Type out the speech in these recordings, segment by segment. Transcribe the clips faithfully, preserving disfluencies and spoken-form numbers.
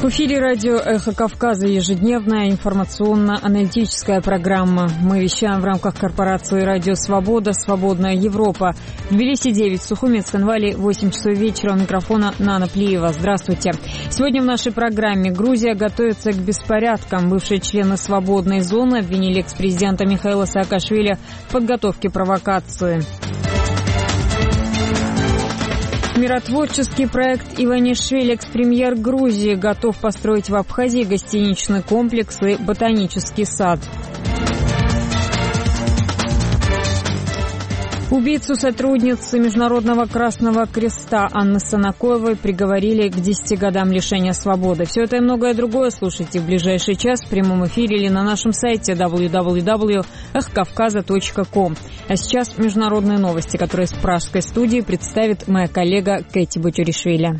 В эфире радио «Эхо Кавказа», ежедневная информационно-аналитическая программа. Мы вещаем в рамках корпорации «Радио Свобода», «Свободная Европа». В Тбилиси девять, в Сухуми, Цхинвале восемь часов вечера. У микрофона Нана Плиева. Здравствуйте. Сегодня в нашей программе: Грузия готовится к беспорядкам. Бывшие члены «Свободной зоны» обвинили экс-президента Михаила Саакашвили в подготовке провокации. Миротворческий проект Иванишвили, экс-премьер Грузии, готов построить в Абхазии гостиничный комплекс и ботанический сад. Убийцу сотрудницы Международного Красного Креста Анны Санакоевой приговорили к десяти годам лишения свободы. Все это и многое другое слушайте в ближайший час в прямом эфире или на нашем сайте дабл ю дабл ю дабл ю точка эх кавказа точка ком. А сейчас международные новости, которые из пражской студии представит моя коллега Кэти Бутюришвили.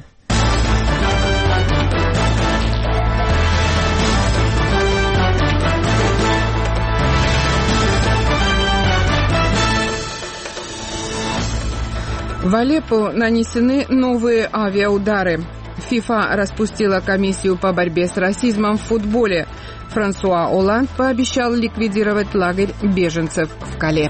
В Алеппо нанесены новые авиаудары. ФИФА распустила комиссию по борьбе с расизмом в футболе. Франсуа Олланд пообещал ликвидировать лагерь беженцев в Кале.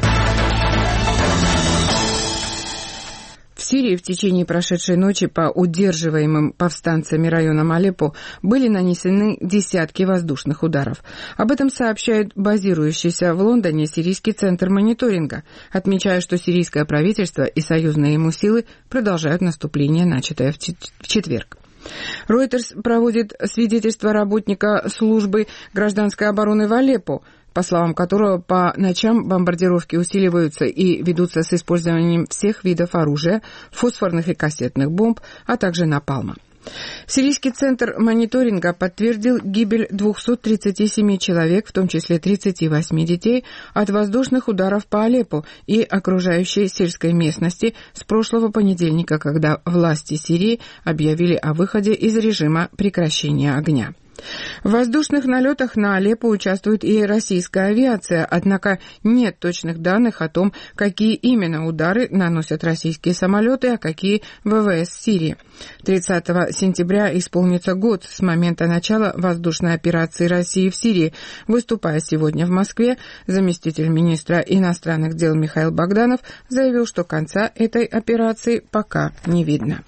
В Сирии в течение прошедшей ночи по удерживаемым повстанцами районам Алеппо были нанесены десятки воздушных ударов. Об этом сообщает базирующийся в Лондоне сирийский центр мониторинга, отмечая, что сирийское правительство и союзные ему силы продолжают наступление, начатое в четверг. Reuters проводит свидетельство работника службы гражданской обороны в Алеппо, по словам которого по ночам бомбардировки усиливаются и ведутся с использованием всех видов оружия, фосфорных и кассетных бомб, а также напалма. Сирийский центр мониторинга подтвердил гибель двухсот тридцати семи человек, в том числе тридцати восьми детей, от воздушных ударов по Алеппо и окружающей сельской местности с прошлого понедельника, когда власти Сирии объявили о выходе из режима прекращения огня. В воздушных налетах на Алеппо участвует и российская авиация, однако нет точных данных о том, какие именно удары наносят российские самолеты, а какие ВВС Сирии. тридцатого сентября исполнится год с момента начала воздушной операции России в Сирии. Выступая сегодня в Москве, заместитель министра иностранных дел Михаил Богданов заявил, что конца этой операции пока не видно.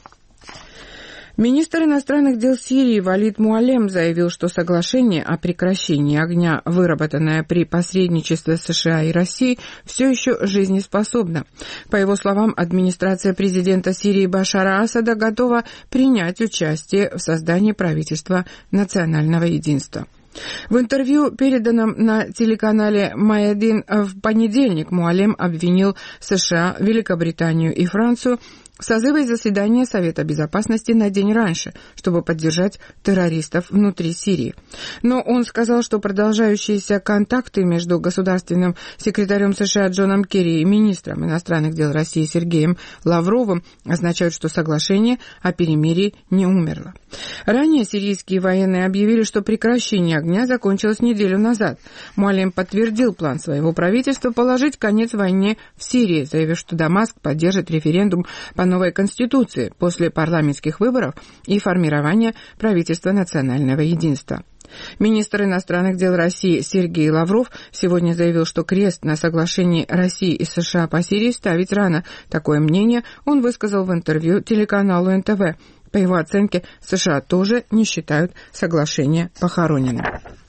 Министр иностранных дел Сирии Валид Муалем заявил, что соглашение о прекращении огня, выработанное при посредничестве США и России, все еще жизнеспособно. По его словам, администрация президента Сирии Башара Асада готова принять участие в создании правительства национального единства. В интервью, переданном на телеканале «Майадин» в понедельник, Муалем обвинил США, Великобританию и Францию в созыве заседания Совета Безопасности на день раньше, чтобы поддержать террористов внутри Сирии. Но он сказал, что продолжающиеся контакты между государственным секретарем США Джоном Керри и министром иностранных дел России Сергеем Лавровым означают, что соглашение о перемирии не умерло. Ранее сирийские военные объявили, что прекращение огня закончилось неделю назад. Муалем подтвердил план своего правительства положить конец войне в Сирии, заявив, что Дамаск поддержит референдум по новой конституции после парламентских выборов и формирования правительства национального единства. Министр иностранных дел России Сергей Лавров сегодня заявил, что крест на соглашении России и США по Сирии ставить рано. Такое мнение он высказал в интервью телеканалу эн тэ вэ. По его оценке, США тоже не считают соглашение похороненным.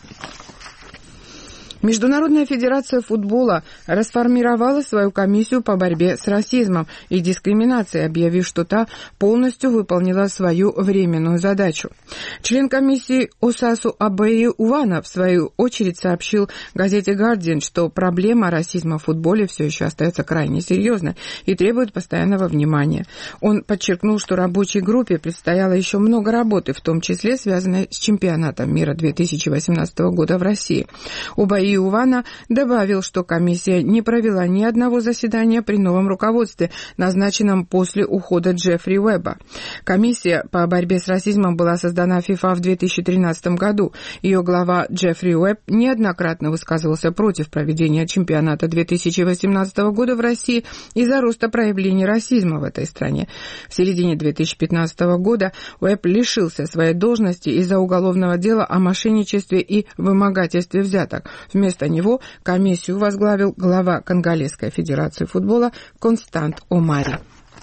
Международная федерация футбола расформировала свою комиссию по борьбе с расизмом и дискриминацией, объявив, что та полностью выполнила свою временную задачу. Член комиссии Осасу Абеи Увана, в свою очередь, сообщил газете «Гардиан», что проблема расизма в футболе все еще остается крайне серьезной и требует постоянного внимания. Он подчеркнул, что рабочей группе предстояло еще много работы, в том числе связанной с чемпионатом мира две тысячи восемнадцатого года в России. Убаи Иувана добавил, что комиссия не провела ни одного заседания при новом руководстве, назначенном после ухода Джеффри Уэбба. Комиссия по борьбе с расизмом была создана ФИФА в две тысячи тринадцатом году. Ее глава Джеффри Уэбб неоднократно высказывался против проведения чемпионата две тысячи восемнадцатого года в России из-за роста проявлений расизма в этой стране. В середине две тысячи пятнадцатого года Уэбб лишился своей должности из-за уголовного дела о мошенничестве и вымогательстве взяток. Вместо него комиссию возглавил глава Конголезской федерации футбола Констант Омари.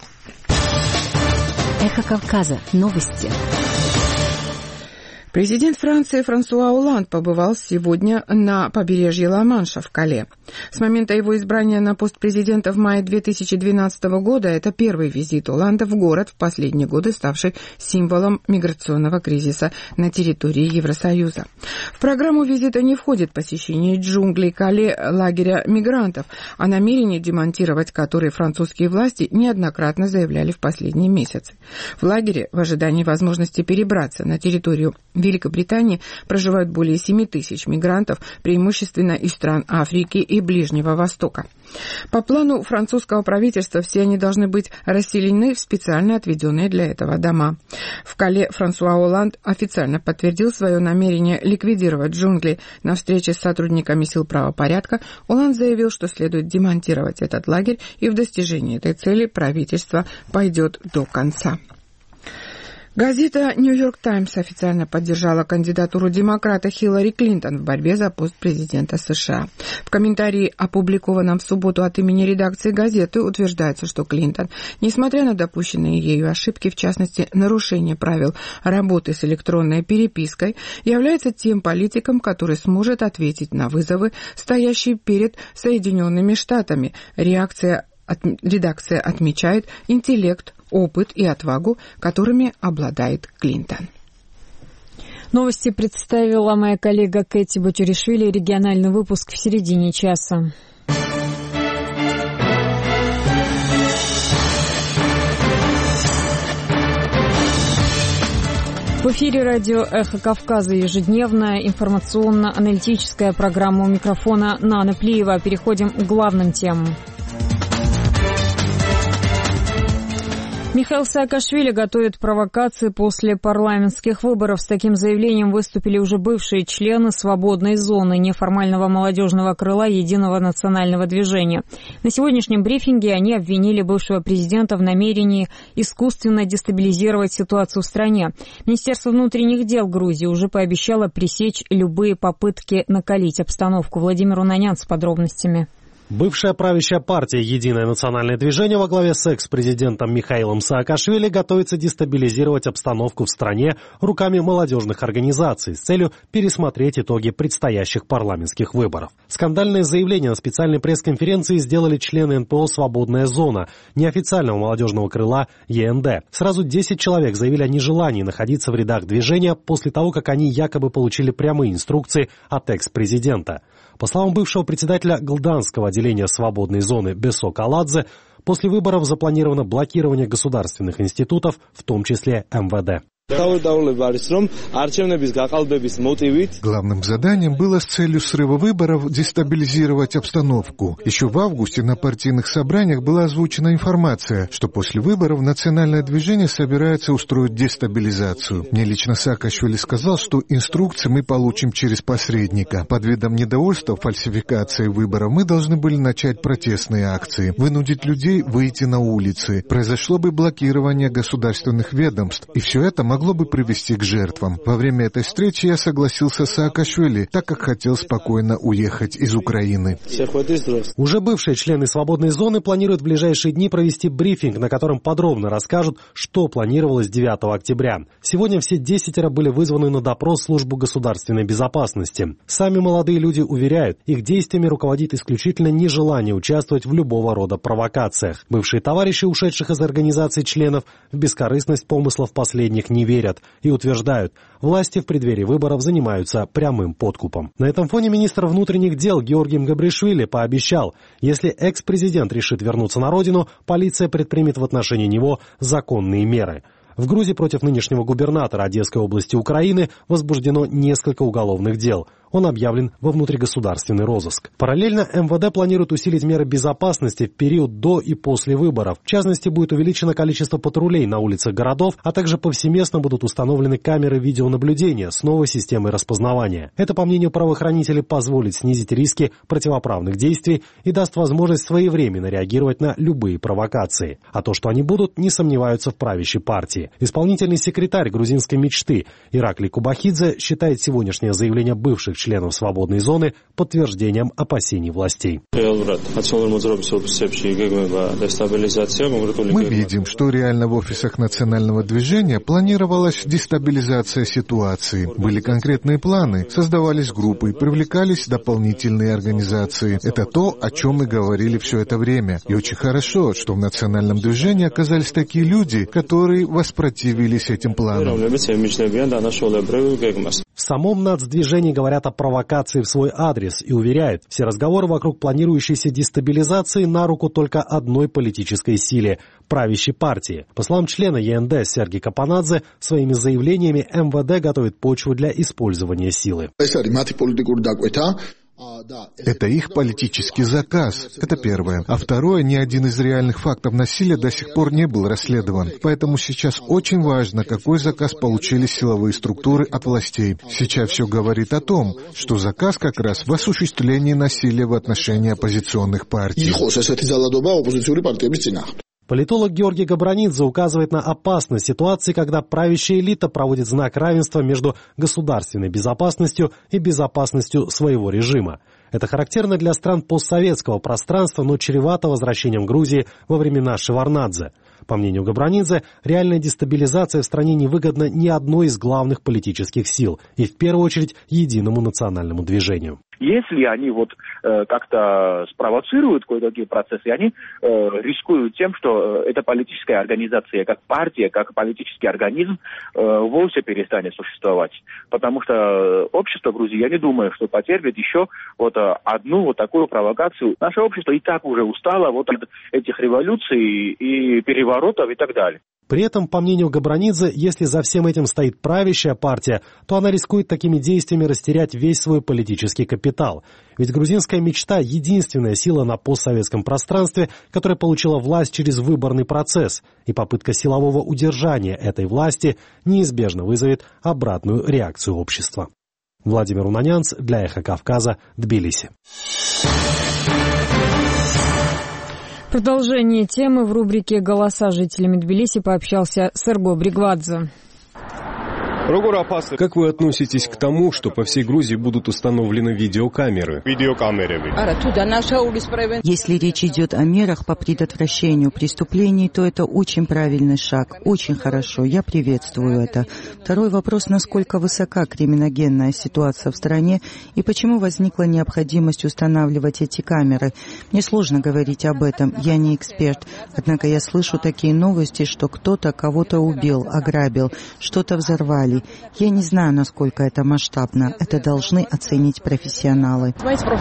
Эхо Кавказа. Новости. Президент Франции Франсуа Олланд побывал сегодня на побережье Ла-Манша в Кале. С момента его избрания на пост президента в мае две тысячи двенадцатого года это первый визит Олланда в город, в последние годы ставший символом миграционного кризиса на территории Евросоюза. В программу визита не входит посещение джунглей Кале, лагеря мигрантов, а намерение демонтировать который французские власти неоднократно заявляли в последние месяцы. В лагере, в ожидании возможности перебраться на территорию Великобритании, проживают более семи тысяч мигрантов, преимущественно из стран Африки и Ближнего Востока. По плану французского правительства все они должны быть расселены в специально отведенные для этого дома. В Кале Франсуа Олланд официально подтвердил свое намерение ликвидировать джунгли. На встрече с сотрудниками сил правопорядка Олланд заявил, что следует демонтировать этот лагерь, и в достижении этой цели правительство пойдет до конца. Газета «Нью-Йорк Таймс» официально поддержала кандидатуру демократа Хиллари Клинтон в борьбе за пост президента США. В комментарии, опубликованном в субботу от имени редакции газеты, утверждается, что Клинтон, несмотря на допущенные ею ошибки, в частности, нарушение правил работы с электронной перепиской, является тем политиком, который сможет ответить на вызовы, стоящие перед Соединенными Штатами. Реакция от... Редакция отмечает интеллект, опыт и отвагу, которыми обладает Клинтон. Новости представила моя коллега Кэти Батюришвили. Региональный выпуск в середине часа. В эфире радио «Эхо Кавказа» ежедневная информационно-аналитическая программа. У микрофона Нана Плиева. Переходим к главным темам. Михаил Саакашвили готовит провокации после парламентских выборов. С таким заявлением выступили уже бывшие члены свободной зоны неформального молодежного крыла Единого национального движения. На сегодняшнем брифинге они обвинили бывшего президента в намерении искусственно дестабилизировать ситуацию в стране. Министерство внутренних дел Грузии уже пообещало пресечь любые попытки накалить обстановку. Владимир Унанян с подробностями. Бывшая правящая партия «Единое национальное движение» во главе с экс-президентом Михаилом Саакашвили готовится дестабилизировать обстановку в стране руками молодежных организаций с целью пересмотреть итоги предстоящих парламентских выборов. Скандальное заявление на специальной пресс-конференции сделали члены эн пэ о «Свободная зона» неофициального молодежного крыла е эн дэ. Сразу десять человек заявили о нежелании находиться в рядах движения после того, как они якобы получили прямые инструкции от экс-президента. По словам бывшего председателя Глданского отделения «Свободной зоны» Бесо Каладзе, после выборов запланировано блокирование государственных институтов, в том числе эм вэ дэ. Главным заданием было с целью срыва выборов дестабилизировать обстановку. Еще в августе на партийных собраниях была озвучена информация, что после выборов национальное движение собирается устроить дестабилизацию. Мне лично Саакашвили сказал, что инструкции мы получим через посредника. Под видом недовольства фальсификацией выборов мы должны были начать протестные акции, вынудить людей выйти на улицы. Произошло бы блокирование государственных ведомств, и все это могло могло бы привести к жертвам. Во время этой встречи я согласился с Саакашвили, так как хотел спокойно уехать из Украины. Уже бывшие члены «Свободной зоны» планируют в ближайшие дни провести брифинг, на котором подробно расскажут, что планировалось девятого октября. Сегодня все десятеро были вызваны на допрос в службу государственной безопасности. Сами молодые люди уверяют, их действиями руководит исключительно нежелание участвовать в любого рода провокациях. Бывшие товарищи ушедших из организации членов в бескорыстность помыслов последних не верят и утверждают, власти в преддверии выборов занимаются прямым подкупом. На этом фоне министр внутренних дел Георгий Мгабришвили пообещал, если экс-президент решит вернуться на родину, полиция предпримет в отношении него законные меры. В Грузии против нынешнего губернатора Одесской области Украины возбуждено несколько уголовных дел. он объявлен во внутригосударственный розыск. Параллельно эм вэ дэ планирует усилить меры безопасности в период до и после выборов. В частности, будет увеличено количество патрулей на улицах городов, а также повсеместно будут установлены камеры видеонаблюдения с новой системой распознавания. Это, по мнению правоохранителей, позволит снизить риски противоправных действий и даст возможность своевременно реагировать на любые провокации. А то, что они будут, не сомневаются в правящей партии. Исполнительный секретарь грузинской мечты Ираклий Кубахидзе считает сегодняшнее заявление бывших членов свободной зоны подтверждением опасений властей. Мы видим, что реально в офисах национального движения планировалась дестабилизация ситуации. Были конкретные планы, создавались группы, привлекались дополнительные организации. Это то, о чем мы говорили все это время. И очень хорошо, что в национальном движении оказались такие люди, которые воспротивились этим планам. В самом нацдвижении говорят о провокации в свой адрес и уверяют, все разговоры вокруг планирующейся дестабилизации на руку только одной политической силе – правящей партии. По словам члена е эн дэ Сергея Капанадзе, своими заявлениями эм вэ дэ готовит почву для использования силы. Это их политический заказ. Это первое. А второе, ни один из реальных фактов насилия до сих пор не был расследован. Поэтому сейчас очень важно, какой заказ получили силовые структуры от властей. Сейчас все говорит о том, что заказ как раз в осуществлении насилия в отношении оппозиционных партий. Политолог Георгий Габранидзе указывает на опасность ситуации, когда правящая элита проводит знак равенства между государственной безопасностью и безопасностью своего режима. Это характерно для стран постсоветского пространства, но чревато возвращением Грузии во времена Шеварднадзе. По мнению Габранидзе, реальная дестабилизация в стране невыгодна ни одной из главных политических сил, и в первую очередь единому национальному движению. Если они вот э, как-то спровоцируют кое-какие процессы, они э, рискуют тем, что эта политическая организация, как партия, как политический организм, э, вовсе перестанет существовать. Потому что общество Грузии, я не думаю, что потерпит еще вот одну вот такую провокацию. Наше общество и так уже устало вот от этих революций и переворотов и так далее. При этом, по мнению Габранидзе, если за всем этим стоит правящая партия, то она рискует такими действиями растерять весь свой политический капитал. Ведь грузинская мечта – единственная сила на постсоветском пространстве, которая получила власть через выборный процесс, и попытка силового удержания этой власти неизбежно вызовет обратную реакцию общества. Владимир Унанянц для «Эхо Кавказа», Тбилиси. Продолжение темы в рубрике «Голоса жителями Тбилиси» пообщался Серго Бригвадзе. Как вы относитесь к тому, что по всей Грузии будут установлены видеокамеры? Если речь идет о мерах по предотвращению преступлений, то это очень правильный шаг, очень хорошо, я приветствую это. Второй вопрос, насколько высока криминогенная ситуация в стране и почему возникла необходимость устанавливать эти камеры. Мне сложно говорить об этом, я не эксперт, однако я слышу такие новости, что кто-то кого-то убил, ограбил, что-то взорвали. Я не знаю, насколько это масштабно. Это должны оценить профессионалы.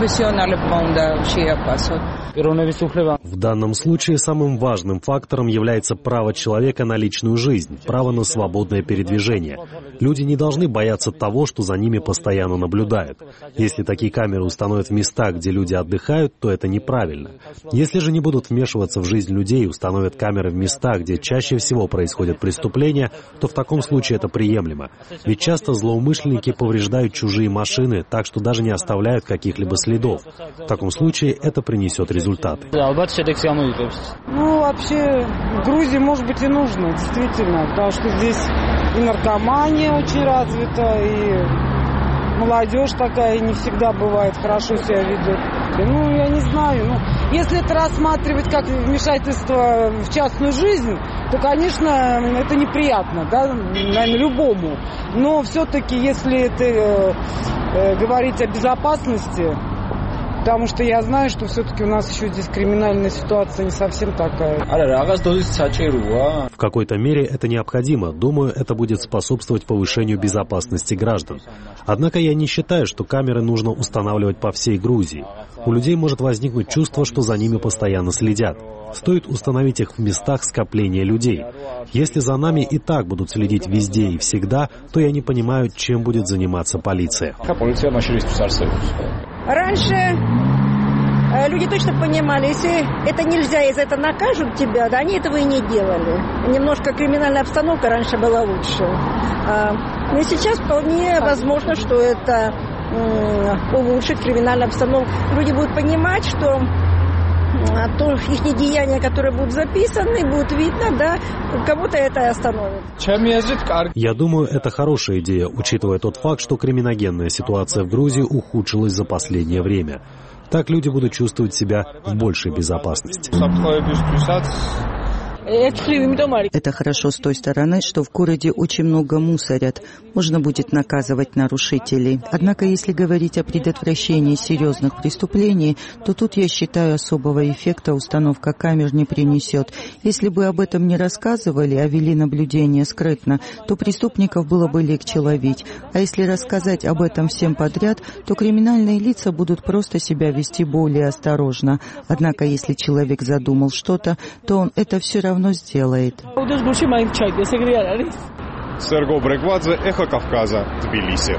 В данном случае самым важным фактором является право человека на личную жизнь, право на свободное передвижение. Люди не должны бояться того, что за ними постоянно наблюдают. Если такие камеры установят в местах, где люди отдыхают, то это неправильно. Если же не будут вмешиваться в жизнь людей и установят камеры в местах, где чаще всего происходят преступления, то в таком случае это приемлемо. Ведь часто злоумышленники повреждают чужие машины, так что даже не оставляют каких-либо следов. В таком случае это принесет результаты. Ну, вообще, в Грузии, может быть, и нужно, действительно, потому что здесь и наркомания очень развита, и молодежь такая не всегда бывает хорошо себя ведет. Ну, я не знаю. Ну, если это рассматривать как вмешательство в частную жизнь, то, конечно, это неприятно, да, наверное, любому. Но все-таки, если это э, говорить о безопасности, Потому что я знаю, что все-таки у нас еще здесь криминальная ситуация не совсем такая. В какой-то мере это необходимо. Думаю, это будет способствовать повышению безопасности граждан. Однако я не считаю, что камеры нужно устанавливать по всей Грузии. У людей может возникнуть чувство, что за ними постоянно следят. Стоит установить их в местах скопления людей. Если за нами и так будут следить везде и всегда, то я не понимаю, чем будет заниматься полиция. Раньше люди точно понимали, если это нельзя, и за это накажут тебя, да, они этого и не делали. Немножко криминальная обстановка раньше была лучше. Но сейчас вполне возможно, что это улучшит криминальную обстановку. Люди будут понимать, что то их деяния, которые будут записаны, будут видно, да, кого-то это остановит. Я думаю, это хорошая идея, учитывая тот факт, что криминогенная ситуация в Грузии ухудшилась за последнее время. Так люди будут чувствовать себя в большей безопасности. Это хорошо с той стороны, что в городе очень много мусорят. Можно будет наказывать нарушителей. Однако, если говорить о предотвращении серьезных преступлений, то тут, я считаю, особого эффекта установка камер не принесет. Если бы об этом не рассказывали, а вели наблюдение скрытно, то преступников было бы легче ловить. А если рассказать об этом всем подряд, то криминальные лица будут просто себя вести более осторожно. Однако, если человек задумал что-то, то он это все равно сделает. Серго Бреквадзе, Эхо Кавказа, Тбилиси.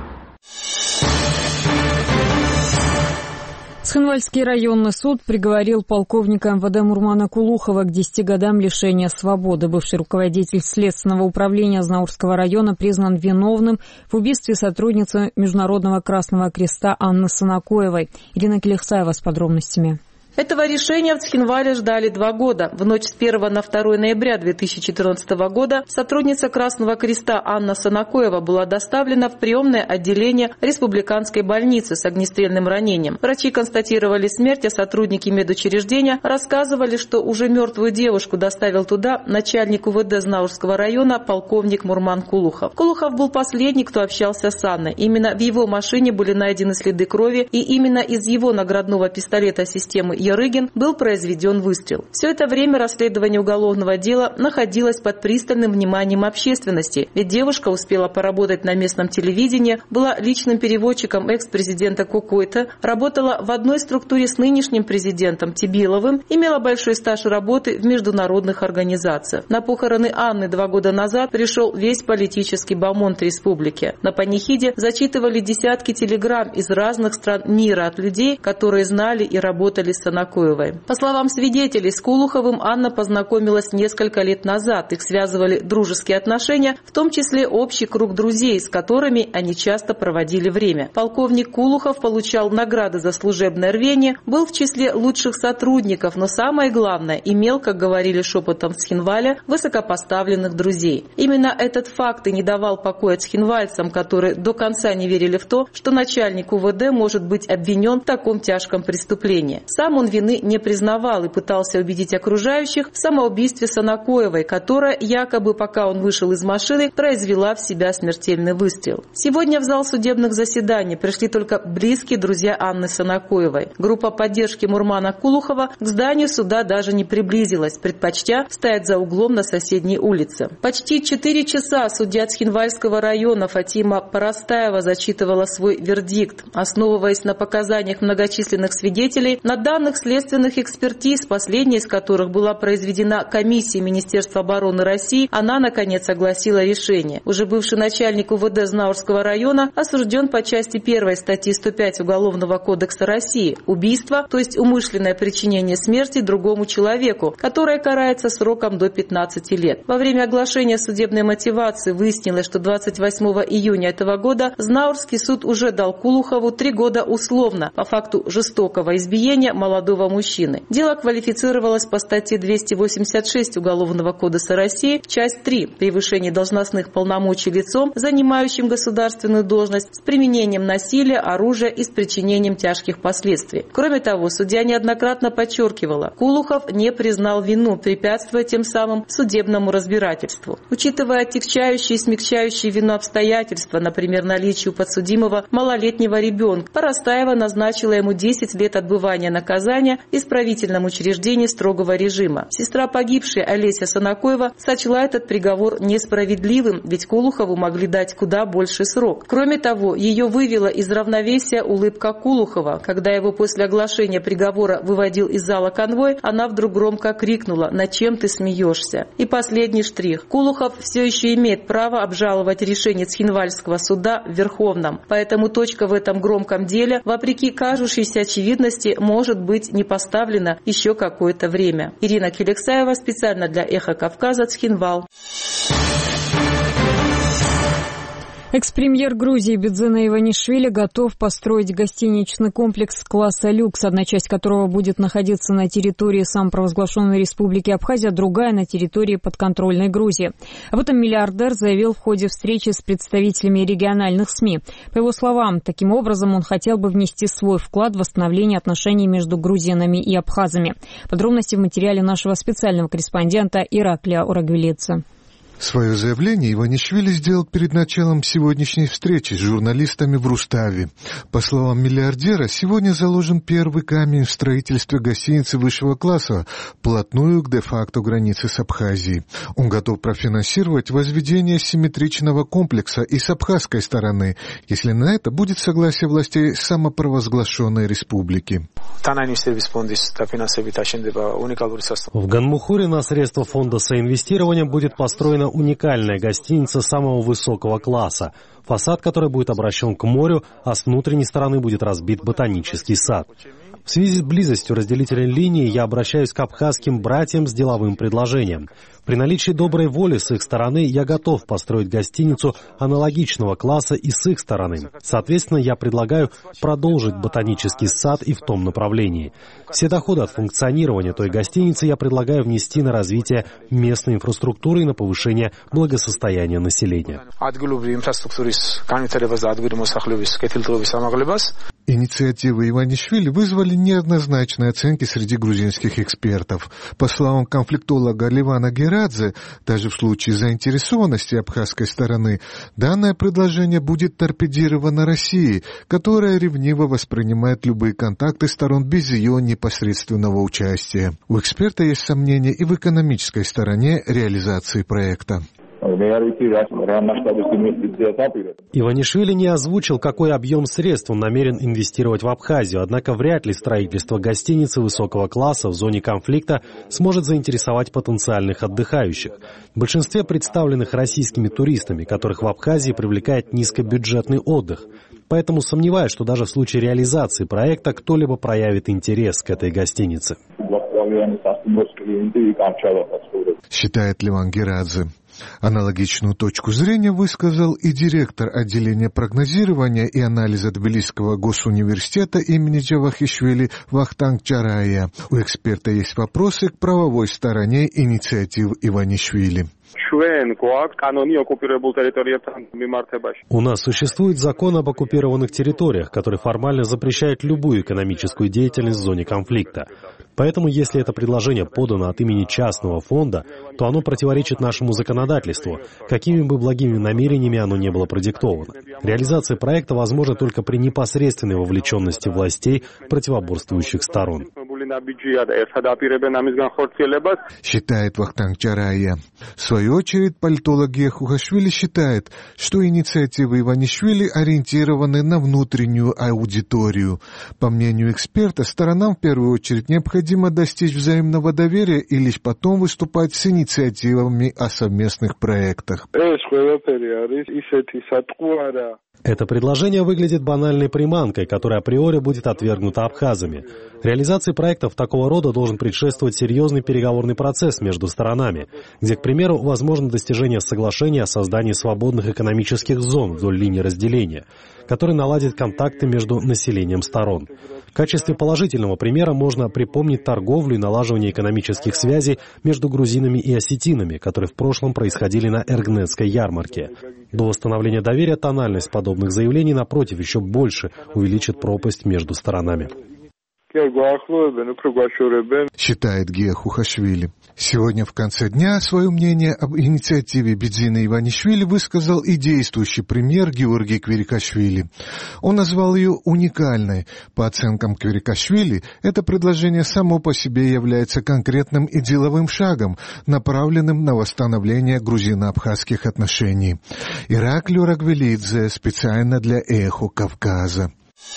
Цхинвальский районный суд приговорил полковника эм вэ дэ Мурмана Кулухова к десяти годам лишения свободы. Бывший руководитель Следственного управления Азнаурского района признан виновным в убийстве сотрудницы Международного Красного Креста Анны Санакоевой. Ирина Келехсаева с подробностями. Этого решения в Цхинвале ждали два года. В ночь с первого на второе ноября две тысячи четырнадцатого года сотрудница Красного Креста Анна Санакоева была доставлена в приемное отделение республиканской больницы с огнестрельным ранением. Врачи констатировали смерть, а сотрудники медучреждения рассказывали, что уже мертвую девушку доставил туда начальник у вэ дэ Знаурского района полковник Мурман Кулухов. Кулухов был последний, кто общался с Анной. Именно в его машине были найдены следы крови, и именно из его наградного пистолета системы Ярыгин был произведен выстрел. Все это время расследование уголовного дела находилось под пристальным вниманием общественности, ведь девушка успела поработать на местном телевидении, была личным переводчиком экс-президента Кокойта, работала в одной структуре с нынешним президентом Тибиловым, имела большой стаж работы в международных организациях. На похороны Анны два года назад пришел весь политический бомонд республики. На панихиде зачитывали десятки телеграмм из разных стран мира от людей, которые знали и работали с Санакоевой. По словам свидетелей, с Кулуховым Анна познакомилась несколько лет назад. Их связывали дружеские отношения, в том числе общий круг друзей, с которыми они часто проводили время. Полковник Кулухов получал награды за служебное рвение, был в числе лучших сотрудников, но самое главное, имел, как говорили шепотом в Цхинвале, высокопоставленных друзей. Именно этот факт и не давал покоя цхинвальцам, которые до конца не верили в то, что начальник у вэ дэ может быть обвинен в таком тяжком преступлении. Сам он вины не признавал и пытался убедить окружающих в самоубийстве Санакоевой, которая якобы, пока он вышел из машины, произвела в себя смертельный выстрел. Сегодня в зал судебных заседаний пришли только близкие друзья Анны Санакоевой. Группа поддержки Мурмана Кулухова к зданию суда даже не приблизилась, предпочтя стоять за углом на соседней улице. Почти четыре часа судья Цхинвальского района Фатима Парастаева зачитывала свой вердикт, основываясь на показаниях многочисленных свидетелей, на данных следственных экспертиз, последняя из которых была произведена комиссией Министерства обороны России, она, наконец, огласила решение. Уже бывший начальник у вэ дэ Знаурского района осужден по части первой статьи сто пять Уголовного кодекса России – убийство, то есть умышленное причинение смерти другому человеку, которое карается сроком до пятнадцати лет. Во время оглашения судебной мотивации выяснилось, что двадцать восьмого июня этого года Знаурский суд уже дал Кулухову три года условно по факту жестокого избиения молодого молодого мужчины. Дело квалифицировалось по статье двести восемьдесят шесть Уголовного кодекса России, часть три «Превышение должностных полномочий лицом, занимающим государственную должность, с применением насилия, оружия и с причинением тяжких последствий». Кроме того, судья неоднократно подчеркивала, Кулухов не признал вину, препятствуя тем самым судебному разбирательству. Учитывая отягчающие и смягчающие вину обстоятельства, например, наличие у подсудимого малолетнего ребенка, Парастаева назначила ему десять лет отбывания наказания в исправительном учреждении строгого режима. Сестра погибшей Олеся Санакоева сочла этот приговор несправедливым, ведь Кулухову могли дать куда больший срок. Кроме того, ее вывела из равновесия улыбка Кулухова. Когда его после оглашения приговора выводил из зала конвой, она вдруг громко крикнула: «Над чем ты смеешься?». И последний штрих. Кулухов все еще имеет право обжаловать решение Цхинвальского суда в Верховном. Поэтому точка в этом громком деле, вопреки кажущейся очевидности, может быть не поставлена еще какое-то время. Ирина Келексаева специально для «Эхо Кавказа», Цхинвал. Экс-премьер Грузии Бидзена Иванишвили готов построить гостиничный комплекс класса люкс, одна часть которого будет находиться на территории самопровозглашенной республики Абхазия, другая на территории подконтрольной Грузии. Об этом миллиардер заявил в ходе встречи с представителями региональных СМИ. По его словам, таким образом он хотел бы внести свой вклад в восстановление отношений между грузинами и абхазами. Подробности в материале нашего специального корреспондента Ираклия Урагвилица. Свое заявление Иванишвили сделал перед началом сегодняшней встречи с журналистами в Руставе. По словам миллиардера, сегодня заложен первый камень в строительстве гостиницы высшего класса, вплотную к де-факто границе с Абхазией. Он готов профинансировать возведение симметричного комплекса и с абхазской стороны, если на это будет согласие властей самопровозглашенной республики. В Ганмухуре на средства фонда соинвестирования будет построена уникальная гостиница самого высокого класса, фасад которой будет обращен к морю, а с внутренней стороны будет разбит ботанический сад. В связи с близостью разделительной линии я обращаюсь к абхазским братьям с деловым предложением. При наличии доброй воли с их стороны я готов построить гостиницу аналогичного класса и с их стороны. Соответственно, я предлагаю продолжить ботанический сад и в том направлении. Все доходы от функционирования той гостиницы я предлагаю внести на развитие местной инфраструктуры и на повышение благосостояния населения. Инициативы Иванишвили вызвали неоднозначные оценки среди грузинских экспертов. По словам конфликтолога Ливана Герадзе, даже в случае заинтересованности абхазской стороны, данное предложение будет торпедировано Россией, которая ревниво воспринимает любые контакты сторон без ее непосредственного участия. У эксперта есть сомнения и в экономической стороне реализации проекта. Иванишвили не озвучил, какой объем средств он намерен инвестировать в Абхазию, однако вряд ли строительство гостиницы высокого класса в зоне конфликта сможет заинтересовать потенциальных отдыхающих. В большинстве представленных российскими туристами, которых в Абхазии привлекает низкобюджетный отдых. Поэтому сомневаюсь, что даже в случае реализации проекта кто-либо проявит интерес к этой гостинице. Считает Ливан Герадзе. Аналогичную точку зрения высказал и директор отделения прогнозирования и анализа Тбилисского госуниверситета имени Джавахишвили Вахтанг Чарая. У эксперта есть вопросы к правовой стороне инициатив Иванишвили. У нас существует закон об оккупированных территориях, который формально запрещает любую экономическую деятельность в зоне конфликта. Поэтому, если это предложение подано от имени частного фонда, то оно противоречит нашему законодательству, какими бы благими намерениями оно не было продиктовано. Реализация проекта возможна только при непосредственной вовлеченности властей противоборствующих сторон. Считает Вахтанг Чарая. В свою очередь, политолог Гехухашвили считает, что инициативы Иванишвили ориентированы на внутреннюю аудиторию. По мнению эксперта, сторонам в первую очередь необходимо достичь взаимного доверия и лишь потом выступать с инициативами о совместных проектах. Это предложение выглядит банальной приманкой, которая априори будет отвергнута абхазами. Реализации проектов такого рода должен предшествовать серьезный переговорный процесс между сторонами, где, к примеру, возможно достижение соглашения о создании свободных экономических зон вдоль линии разделения, который наладит контакты между населением сторон. В качестве положительного примера можно припомнить торговлю и налаживание экономических связей между грузинами и осетинами, которые в прошлом происходили на Эргнетской ярмарке. До восстановления доверия тональность подобных заявлений, напротив, еще больше увеличит пропасть между сторонами. Считает Гия Хухашвили. Сегодня в конце дня свое мнение об инициативе Бидзины Иванишвили высказал и действующий премьер Георгий Кверикашвили. Он назвал ее уникальной. По оценкам Кверикашвили, это предложение само по себе является конкретным и деловым шагом, направленным на восстановление грузино-абхазских отношений. Ираклий Рагвелидзе специально для «Эхо Кавказа».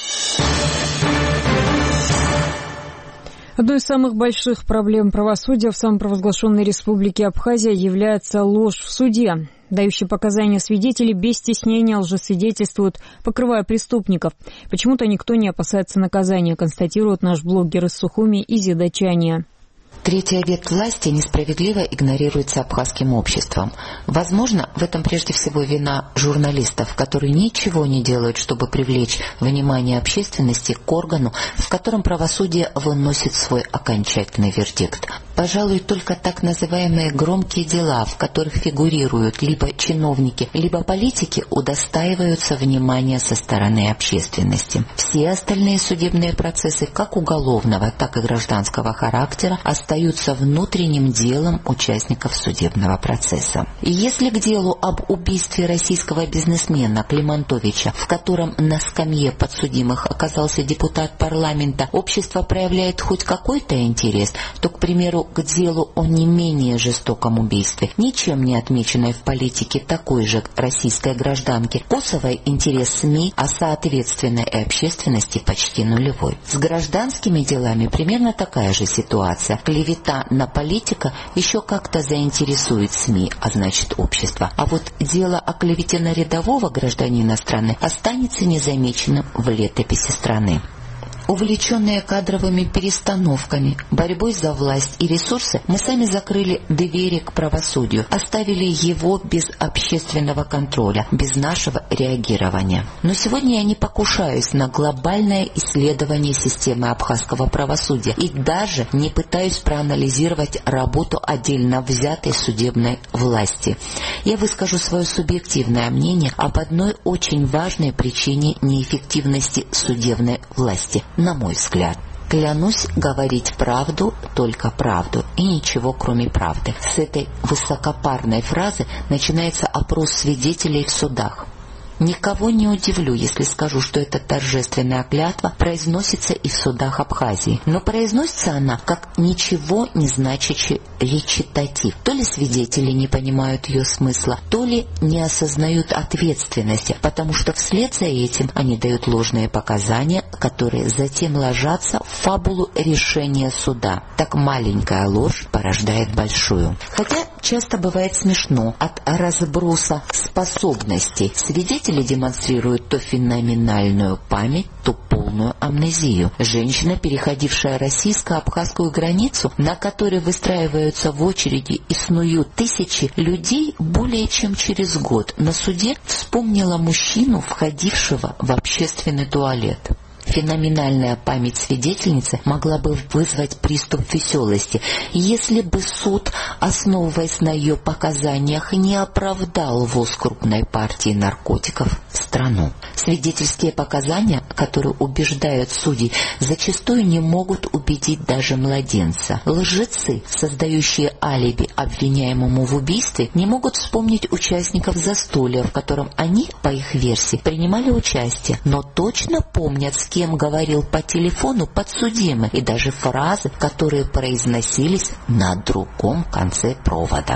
Одной из самых больших проблем правосудия в самопровозглашенной республике Абхазия является ложь в суде. Дающие показания свидетели без стеснения лжесвидетельствуют, покрывая преступников. Почему-то никто не опасается наказания, констатирует наш блогер из Сухуми Изи Дачания. Третья ветвь власти несправедливо игнорируется абхазским обществом. Возможно, в этом прежде всего вина журналистов, которые ничего не делают, чтобы привлечь внимание общественности к органу, в котором правосудие выносит свой окончательный вердикт. Пожалуй, только так называемые громкие дела, в которых фигурируют либо чиновники, либо политики, удостаиваются внимания со стороны общественности. Все остальные судебные процессы, как уголовного, так и гражданского характера, остаются внутренним делом участников судебного процесса. И если к делу об убийстве российского бизнесмена Климантовича, в котором на скамье подсудимых оказался депутат парламента, общество проявляет хоть какой-то интерес, то, к примеру, к делу о не менее жестоком убийстве, ничем не отмеченной в политике такой же российской гражданки, косвенный интерес СМИ, а соответственно и общественности почти нулевой. С гражданскими делами примерно такая же ситуация. Клевета на политика еще как-то заинтересует СМИ, а значит общество. А вот дело о клевете на рядового гражданина страны останется незамеченным в летописи страны. Увлеченные кадровыми перестановками, борьбой за власть и ресурсы, мы сами закрыли двери к правосудию, оставили его без общественного контроля, без нашего реагирования. Но сегодня я не покушаюсь на глобальное исследование системы абхазского правосудия и даже не пытаюсь проанализировать работу отдельно взятой судебной власти. Я выскажу свое субъективное мнение об одной очень важной причине неэффективности судебной власти. На мой взгляд, клянусь говорить правду, только правду, и ничего кроме правды. С этой высокопарной фразы начинается опрос свидетелей в судах. Никого не удивлю, если скажу, что эта торжественная клятва произносится и в судах Абхазии. Но произносится она как ничего не значащий речитатив. То ли свидетели не понимают ее смысла, то ли не осознают ответственности, потому что вслед за этим они дают ложные показания, которые затем ложатся в фабулу решения суда. Так маленькая ложь порождает большую. Хотя часто бывает смешно от разброса способностей. Свидетели демонстрируют то феноменальную память, то полную амнезию. Женщина, переходившая российско-абхазскую границу, на которой выстраиваются в очереди и снуют тысячи людей, более чем через год на суде вспомнила мужчину, входившего в общественный туалет. Феноменальная память свидетельницы могла бы вызвать приступ веселости, если бы суд, основываясь на ее показаниях, не оправдал ввоз крупной партии наркотиков в страну. Свидетельские показания, которые убеждают судей, зачастую не могут убедить даже младенца. Лжецы, создающие алиби обвиняемому в убийстве, не могут вспомнить участников застолья, в котором они, по их версии, принимали участие, но точно помнят, с кем говорил по телефону подсудимый, и даже фразы, которые произносились на другом конце провода.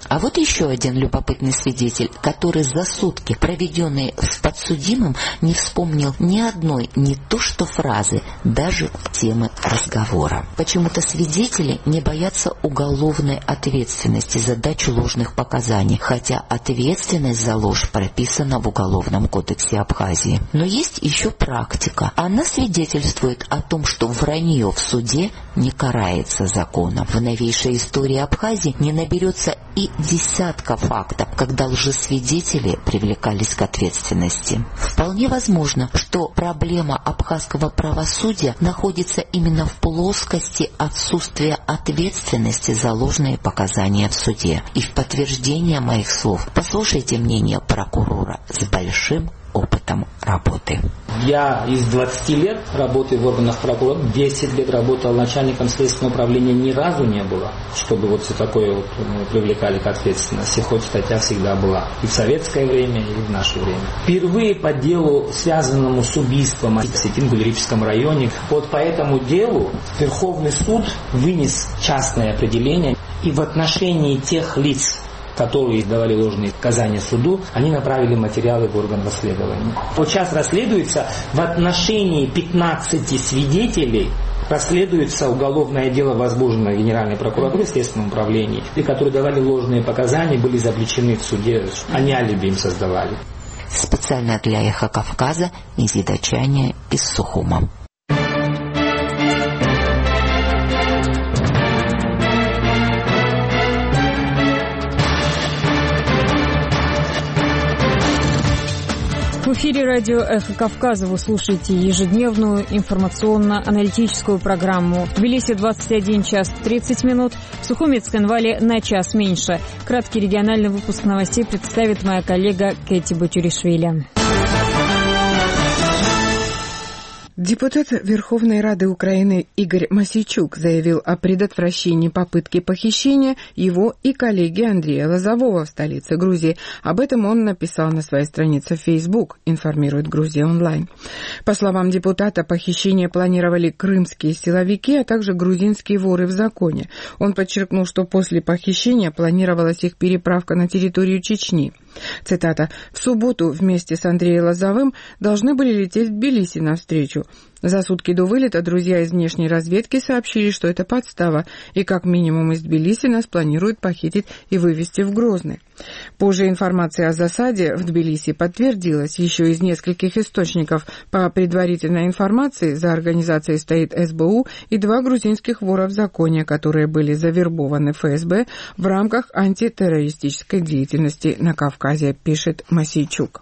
А вот еще один любопытный свидетель, который за сутки, проведенные с подсудимым, не вспомнил ни одной, не то что фразы, даже темы разговора. Почему-то свидетели не боятся уголовной ответственности за дачу ложных показаний, хотя ответственность за ложь прописана в Уголовном кодексе Абхазии. Но есть еще практика. Она свидетельствует о том, что вранье в суде не карается законом. В новейшей истории Абхазии не наберется и десятка фактов, когда лжесвидетели привлекались к ответственности. Вполне возможно, что проблема абхазского правосудия находится именно в плоскости отсутствия ответственности за ложные показания в суде. И в подтверждение моих слов послушайте мнение прокурора с большим опытом работы. Я из двадцати лет работаю в органах прокуратуры, десять лет работал начальником следственного управления, ни разу не было, чтобы вот все такое вот привлекали к ответственности, хоть статья всегда была и в советское время, и в наше время. Впервые по делу, связанному с убийством в Сетин-Гулерическом районе, вот по этому делу Верховный суд вынес частное определение, и в отношении тех лиц, которые давали ложные показания суду, они направили материалы в орган расследования. Вот сейчас расследуется в отношении пятнадцати свидетелей, расследуется уголовное дело, возбуждено в Генеральной прокуратуре в Следственном управлении, и которые давали ложные показания, были изобличены в суде, они алиби им создавали. Специально для «Эхо Кавказа» Изида Чаня из Сухума. В эфире радио «Эхо Кавказа» вы слушаете ежедневную информационно-аналитическую программу. В Тбилиси двадцать один час тридцать минут, в Сухуме и Цхинвале на час меньше. Краткий региональный выпуск новостей представит моя коллега Кэти Батюришвили. Депутат Верховной Рады Украины Игорь Мосейчук заявил о предотвращении попытки похищения его и коллеги Андрея Лозового в столице Грузии. Об этом он написал на своей странице в Facebook, информирует Грузия онлайн. По словам депутата, похищение планировали крымские силовики, а также грузинские воры в законе. Он подчеркнул, что после похищения планировалась их переправка на территорию Чечни. Цитата. «В субботу вместе с Андреем Лозовым должны были лететь в Тбилиси навстречу. За сутки до вылета друзья из внешней разведки сообщили, что это подстава, и как минимум из Тбилиси нас планируют похитить и вывезти в Грозный». Позже информация о засаде в Тбилиси подтвердилась еще из нескольких источников. По предварительной информации, за организацией стоит эс бэ у и два грузинских вора в законе, которые были завербованы эф эс бэ в рамках антитеррористической деятельности на Кавказе, пишет Мосейчук.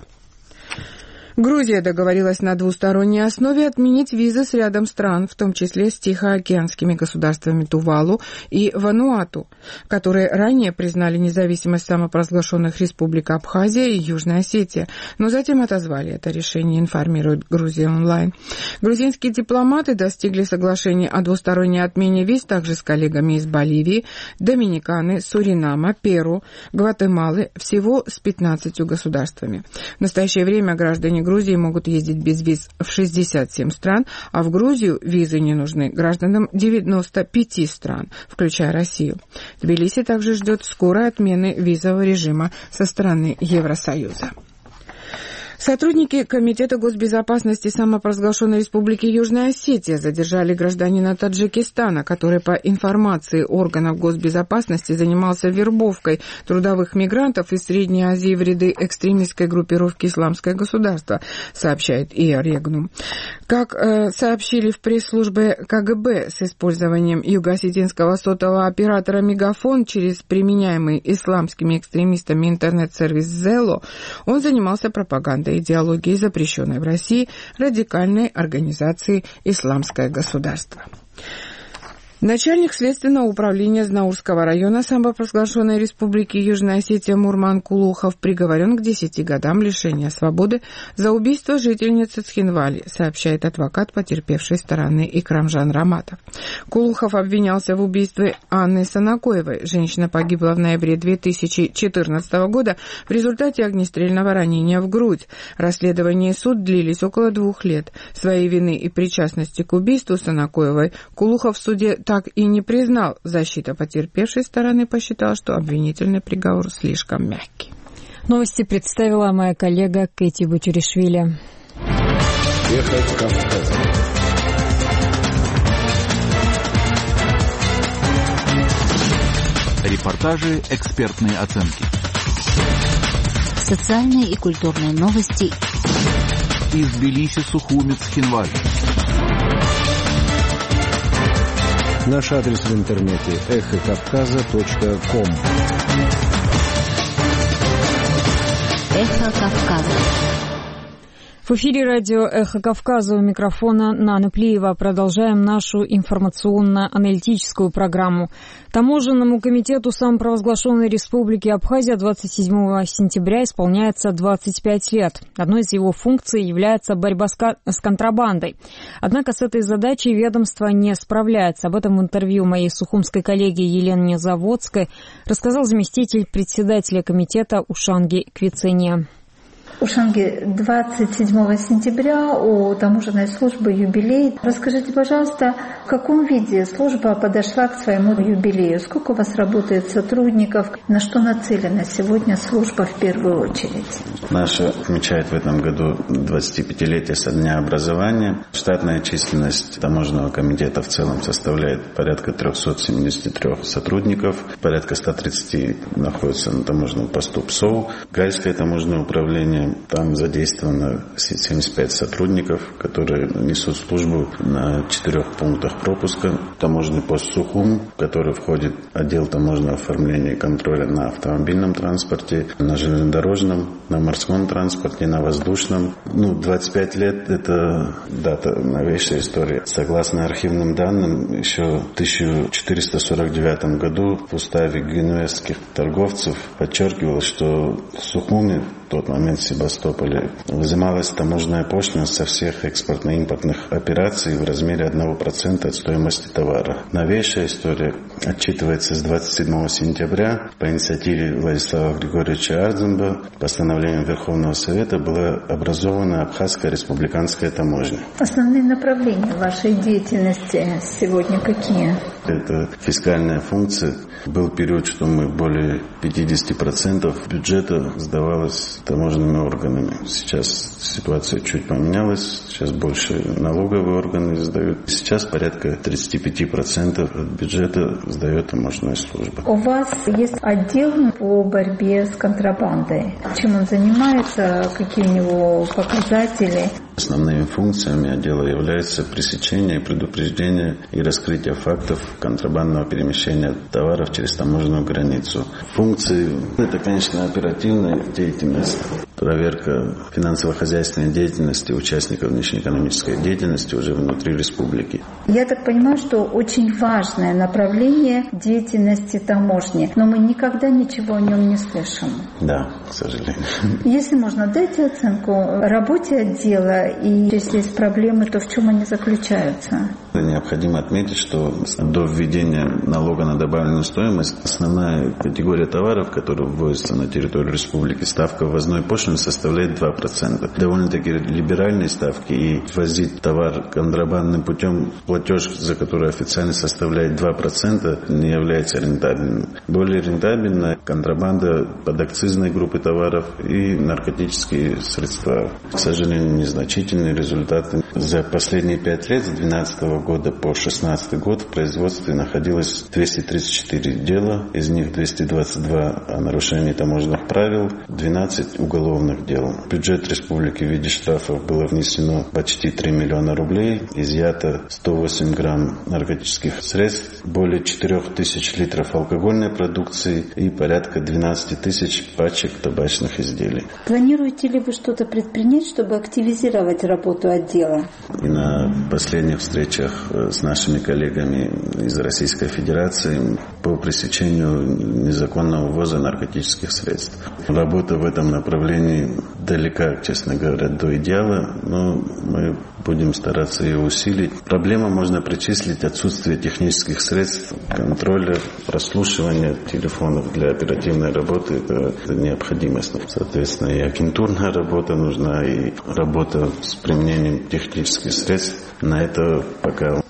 Грузия договорилась на двусторонней основе отменить визы с рядом стран, в том числе с тихоокеанскими государствами Тувалу и Вануату, которые ранее признали независимость самопровозглашенных республик Абхазия и Южная Осетия, но затем отозвали это решение, информирует Грузия онлайн. Грузинские дипломаты достигли соглашения о двусторонней отмене виз также с коллегами из Боливии, Доминиканы, Суринама, Перу, Гватемалы, всего с пятнадцатью государствами. В настоящее время граждане Грузии могут ездить без виз в шестьдесят семь стран, а в Грузию визы не нужны гражданам девяноста пяти стран, включая Россию. Тбилиси также ждет скорой отмены визового режима со стороны Евросоюза. Сотрудники Комитета госбезопасности самопровозглашенной Республики Южная Осетия задержали гражданина Таджикистана, который, по информации органов госбезопасности, занимался вербовкой трудовых мигрантов из Средней Азии в ряды экстремистской группировки «Исламское государство», сообщает ИА Регнум. Как э, сообщили в пресс-службе ка гэ бэ, с использованием юго-осетинского сотового оператора «Мегафон» через применяемый исламскими экстремистами интернет-сервис «Зело», он занимался пропагандой идеологии, запрещенной в России радикальной организации «Исламское государство». Начальник Следственного управления Знаурского района самопровозглашенной Республики Южная Осетия Мурман Кулухов приговорен к десяти годам лишения свободы за убийство жительницы Цхинвали, сообщает адвокат потерпевшей стороны Икрамжан Раматов. Кулухов обвинялся в убийстве Анны Санакоевой. Женщина погибла в ноябре две тысячи четырнадцатого года в результате огнестрельного ранения в грудь. Расследование и суд длились около двух лет. Своей вины и причастности к убийству Санакоевой Кулухов в суде так и не признал. Защита потерпевшей стороны посчитала, что обвинительный приговор слишком мягкий. Новости представила моя коллега Кэти Бутюришвили. Эхо Кавказа. Репортажи, экспертные оценки. Социальные и культурные новости. Из Тбилиси, Сухуми, Цхинвали. Наш адрес в интернете эхо кавказа точка ком. Эхо Кавказа. В эфире радио «Эхо Кавказа», у микрофона Нана Плиева. Продолжаем нашу информационно-аналитическую программу. Таможенному комитету самопровозглашенной Республики Абхазия двадцать седьмого сентября исполняется двадцать пять лет. Одной из его функций является борьба с, ко- с контрабандой. Однако с этой задачей ведомство не справляется. Об этом в интервью моей сухумской коллеги Елене Заводской рассказал заместитель председателя комитета Ушанги Квицения. Ушанги, двадцать седьмого сентября у таможенной службы юбилей. Расскажите, пожалуйста, в каком виде служба подошла к своему юбилею? Сколько у вас работает сотрудников? На что нацелена сегодня служба в первую очередь? Наша отмечает в этом году двадцатипятилетие со дня образования. Штатная численность таможенного комитета в целом составляет порядка триста семьдесят три сотрудников. Порядка ста тридцати находятся на таможенном посту ПСОУ. Гальское таможенное управление. Там задействовано семьдесят пять сотрудников, которые несут службу на четырех пунктах пропуска. Таможенный пост Сухум, в который входит отдел таможенного оформления и контроля на автомобильном транспорте, на железнодорожном, на морском транспорте, на воздушном. Ну, двадцать пять лет – это дата, новейшая история. Согласно архивным данным, еще в тысяча четыреста сорок девятом году в уставе генуэзских торговцев подчеркивалось, что в Сухуме в тот момент в Севастополе взималась таможенная пошлина со всех экспортно-импортных операций в размере одного процента от стоимости товара. Новейшая история отчитывается с двадцать седьмого сентября. По инициативе Владислава Григорьевича Ардзенба постановлением Верховного Совета была образована Абхазская республиканская таможня. Основные направления вашей деятельности сегодня какие? Это фискальная функция. Был период, что мы более пятьдесят процентов бюджета сдавалось таможенными органами. Сейчас ситуация чуть поменялась. Сейчас больше налоговые органы сдают. Сейчас порядка тридцать пять процентов бюджета сдает таможенная служба. У вас есть отдел по борьбе с контрабандой. Чем он занимается? Какие у него показатели? Основными функциями отдела являются пресечение, предупреждение и раскрытие фактов контрабандного перемещения товаров через таможенную границу. Функции – это, конечно, оперативная деятельность, проверка финансово-хозяйственной деятельности участников внешнеэкономической деятельности уже внутри республики. Я так понимаю, что очень важное направление деятельности таможни, но мы никогда ничего о нем не слышим. Да, к сожалению. Если можно, дайте оценку работе отдела, и если есть проблемы, то в чем они заключаются? Необходимо отметить, что до введения налога на добавленную стоимость основная категория товаров, которые ввозятся на территорию республики, ставка ввозной пошлины составляет два процента. Довольно-таки либеральные ставки, и ввозить товар контрабандным путем, платеж за который официально составляет два процента, не является рентабельным. Более рентабельна контрабанда подакцизной группы товаров и наркотические средства. К сожалению, незначительные результаты. За последние пять лет, с две тысячи двенадцатого года по две тысячи шестнадцатый год, в производстве находилось двести тридцать четыре дела, из них двести двадцать два о нарушении таможенных правил, двенадцать уголовных дел. В бюджет республики в виде штрафов было внесено почти три миллиона рублей, изъято сто восемь грамм наркотических средств, более четырех тысяч литров алкогольной продукции и порядка двенадцать тысяч пачек табачных изделий. Планируете ли вы что-то предпринять, чтобы активизировать работу отдела? И на последних встречах с нашими коллегами из Российской Федерации по пресечению незаконного ввоза наркотических средств. Работа в этом направлении далека, честно говоря, до идеала, но мы будем стараться ее усилить. Проблема можно причислить отсутствие технических средств, контроля, прослушивания телефонов для оперативной работы. Это, это необходимость. Соответственно, и агентурная работа нужна, и работа с применением технических средств. На это пока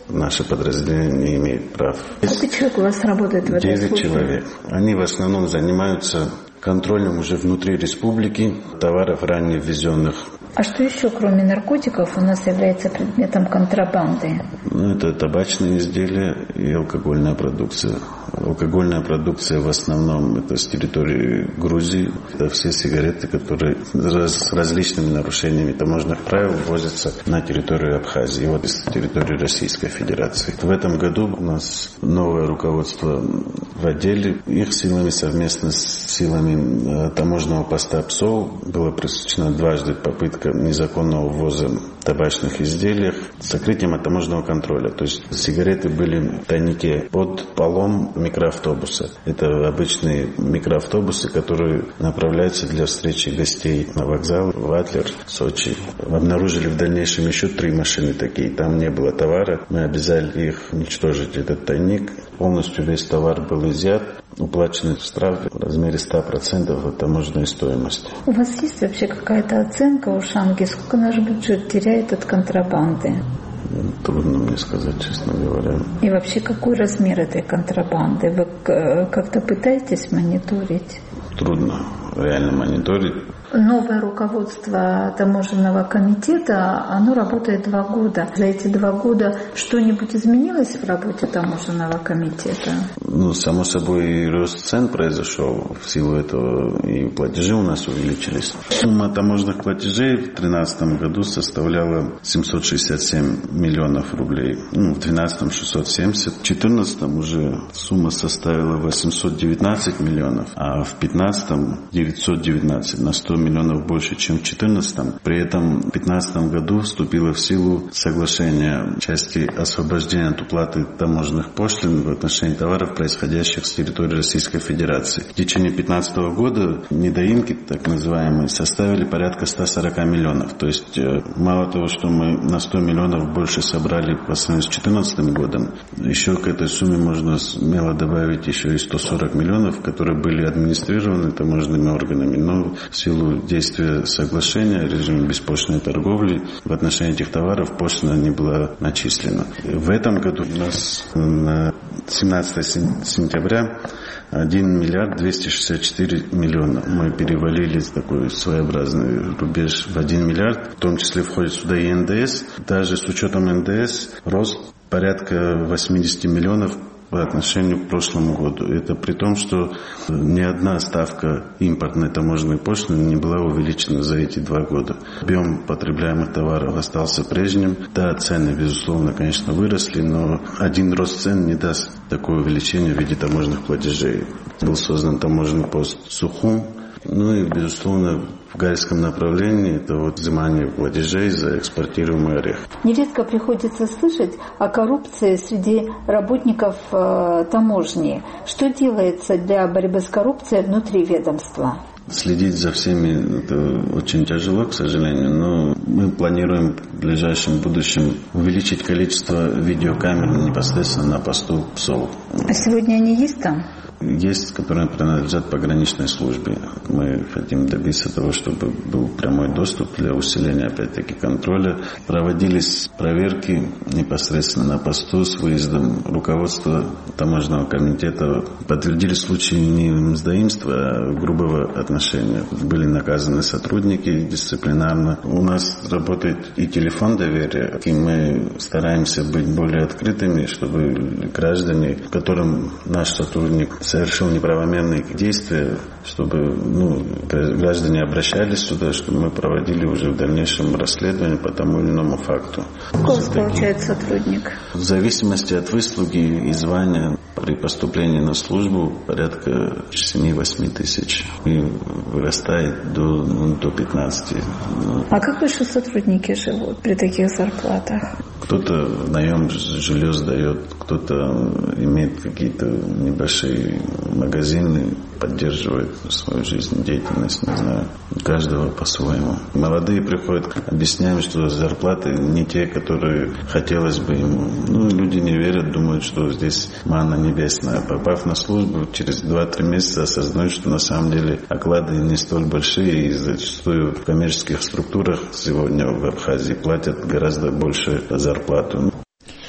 наше подразделение не имеет прав. Сколько человек у вас работает в этой службе? Девять человек. Они в основном занимаются контролем уже внутри республики товаров, ранее ввезенных. А что еще, кроме наркотиков, у нас является предметом контрабанды? Ну, это табачные изделия и алкогольная продукция. Алкогольная продукция в основном это с территории Грузии. Это все сигареты, которые с различными нарушениями таможенных правил ввозятся на территорию Абхазии, вот из территории Российской Федерации. В этом году у нас новое руководство в отделе. Их силами совместно с силами таможенного поста ПСО была пресечена дважды попытка незаконного ввоза табачных изделий с закрытием от таможенного контроля. То есть сигареты были в тайнике под полом микроавтобуса. Это обычные микроавтобусы, которые направляются для встречи гостей на вокзал в Адлер, Сочи. Обнаружили в дальнейшем еще три машины такие. Там не было товара. Мы обязали их уничтожить, этот тайник. Полностью весь товар был изъят. Уплачены штрафы в размере ста процентов от таможенной стоимости. У вас есть вообще какая-то оценка у Шанги, сколько наш бюджет теряет от контрабанды? Трудно мне сказать, честно говоря. И вообще, какой размер этой контрабанды? Вы как-то пытаетесь мониторить? Трудно реально мониторить. Новое руководство таможенного комитета, оно работает два года. За эти два года что-нибудь изменилось в работе таможенного комитета? Ну, само собой, и рост цен произошел в силу этого, и платежи у нас увеличились. Сумма таможенных платежей в две тысячи тринадцатом году составляла семьсот шестьдесят семь миллионов рублей. Ну, в две тысячи двенадцатом шестьсот семьдесят. В две тысячи четырнадцатом уже сумма составила восемьсот девятнадцать миллионов, а в две тысячи пятнадцатом девятьсот девятнадцать, на сто миллионов больше, чем в две тысячи четырнадцатом. При этом в две тысячи пятнадцатом году вступило в силу соглашение в части освобождения от уплаты таможенных пошлин в отношении товаров, происходящих с территории Российской Федерации. В течение две тысячи пятнадцатого года недоимки, так называемые, составили порядка ста сорока миллионов. То есть мало того, что мы на сто миллионов больше собрали по сравнению с две тысячи четырнадцатым годом, еще к этой сумме можно смело добавить еще и сто сорок миллионов, которые были администрированы таможенными органами, но в силу действия соглашения о режиме беспошлиной торговли в отношении этих товаров пошлина не была начислена. В этом году у нас на семнадцатое сентября один миллиард двести шестьдесят четыре миллиона. Мы перевалили такой своеобразный рубеж в один миллиард, в том числе входит сюда и эн дэ эс. Даже с учетом эн дэ эс рост порядка восемьдесят миллионов по отношению к прошлому году. Это при том, что ни одна ставка импортной таможенной пошлины не была увеличена за эти два года. Объем потребляемых товаров остался прежним. Да, цены, безусловно, конечно, выросли, но один рост цен не даст такое увеличение в виде таможенных платежей. Был создан таможенный пост Сухум. Ну и, безусловно, в гальском направлении это вот взимание платежей за экспортируемый орех. Нередко приходится слышать о коррупции среди работников э, таможни. Что делается для борьбы с коррупцией внутри ведомства? Следить за всеми это очень тяжело, к сожалению, но мы планируем в ближайшем будущем увеличить количество видеокамер непосредственно на посту ПСО. А сегодня они есть там? Есть, которые принадлежат пограничной службе. Мы хотим добиться того, чтобы был прямой доступ для усиления, опять-таки, контроля. Проводились проверки непосредственно на посту с выездом руководства таможенного комитета. Подтвердили случаи не мздоимства, а грубого отношения. Были наказаны сотрудники дисциплинарно. У нас работает и телефон доверия, и мы стараемся быть более открытыми, чтобы граждане, которым наш сотрудник совершил неправомерные действия, чтобы ну, граждане обращались сюда, чтобы мы проводили уже в дальнейшем расследование по тому или иному факту. Сколько у вас получает сотрудник? В зависимости от выслуги и звания при поступлении на службу порядка семь-восемь тысяч и вырастает до, ну, до пятнадцати. А как ваши сотрудники живут при таких зарплатах? Кто-то в наем жилье сдает, кто-то имеет какие-то небольшие магазины, поддерживает свою жизнедеятельность, не знаю, у каждого по-своему. Молодые приходят, объясняем, что зарплаты не те, которые хотелось бы ему. Ну, люди не верят, думают, что здесь манна небесная. Попав на службу, через два-три месяца осознают, что на самом деле оклады не столь большие, и зачастую в коммерческих структурах сегодня в Абхазии платят гораздо больше зарплату.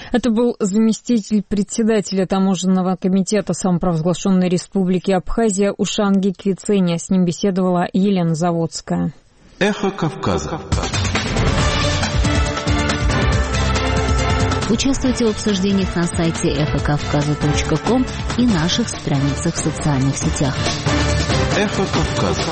Это был заместитель председателя таможенного комитета самопровозглашенной республики Абхазия Ушанги Квиценя. С ним беседовала Елена Заводская. Эхо Кавказа. Участвуйте в обсуждениях на сайте эхо кавказа точка ком и наших страницах в социальных сетях. Эхо Кавказа.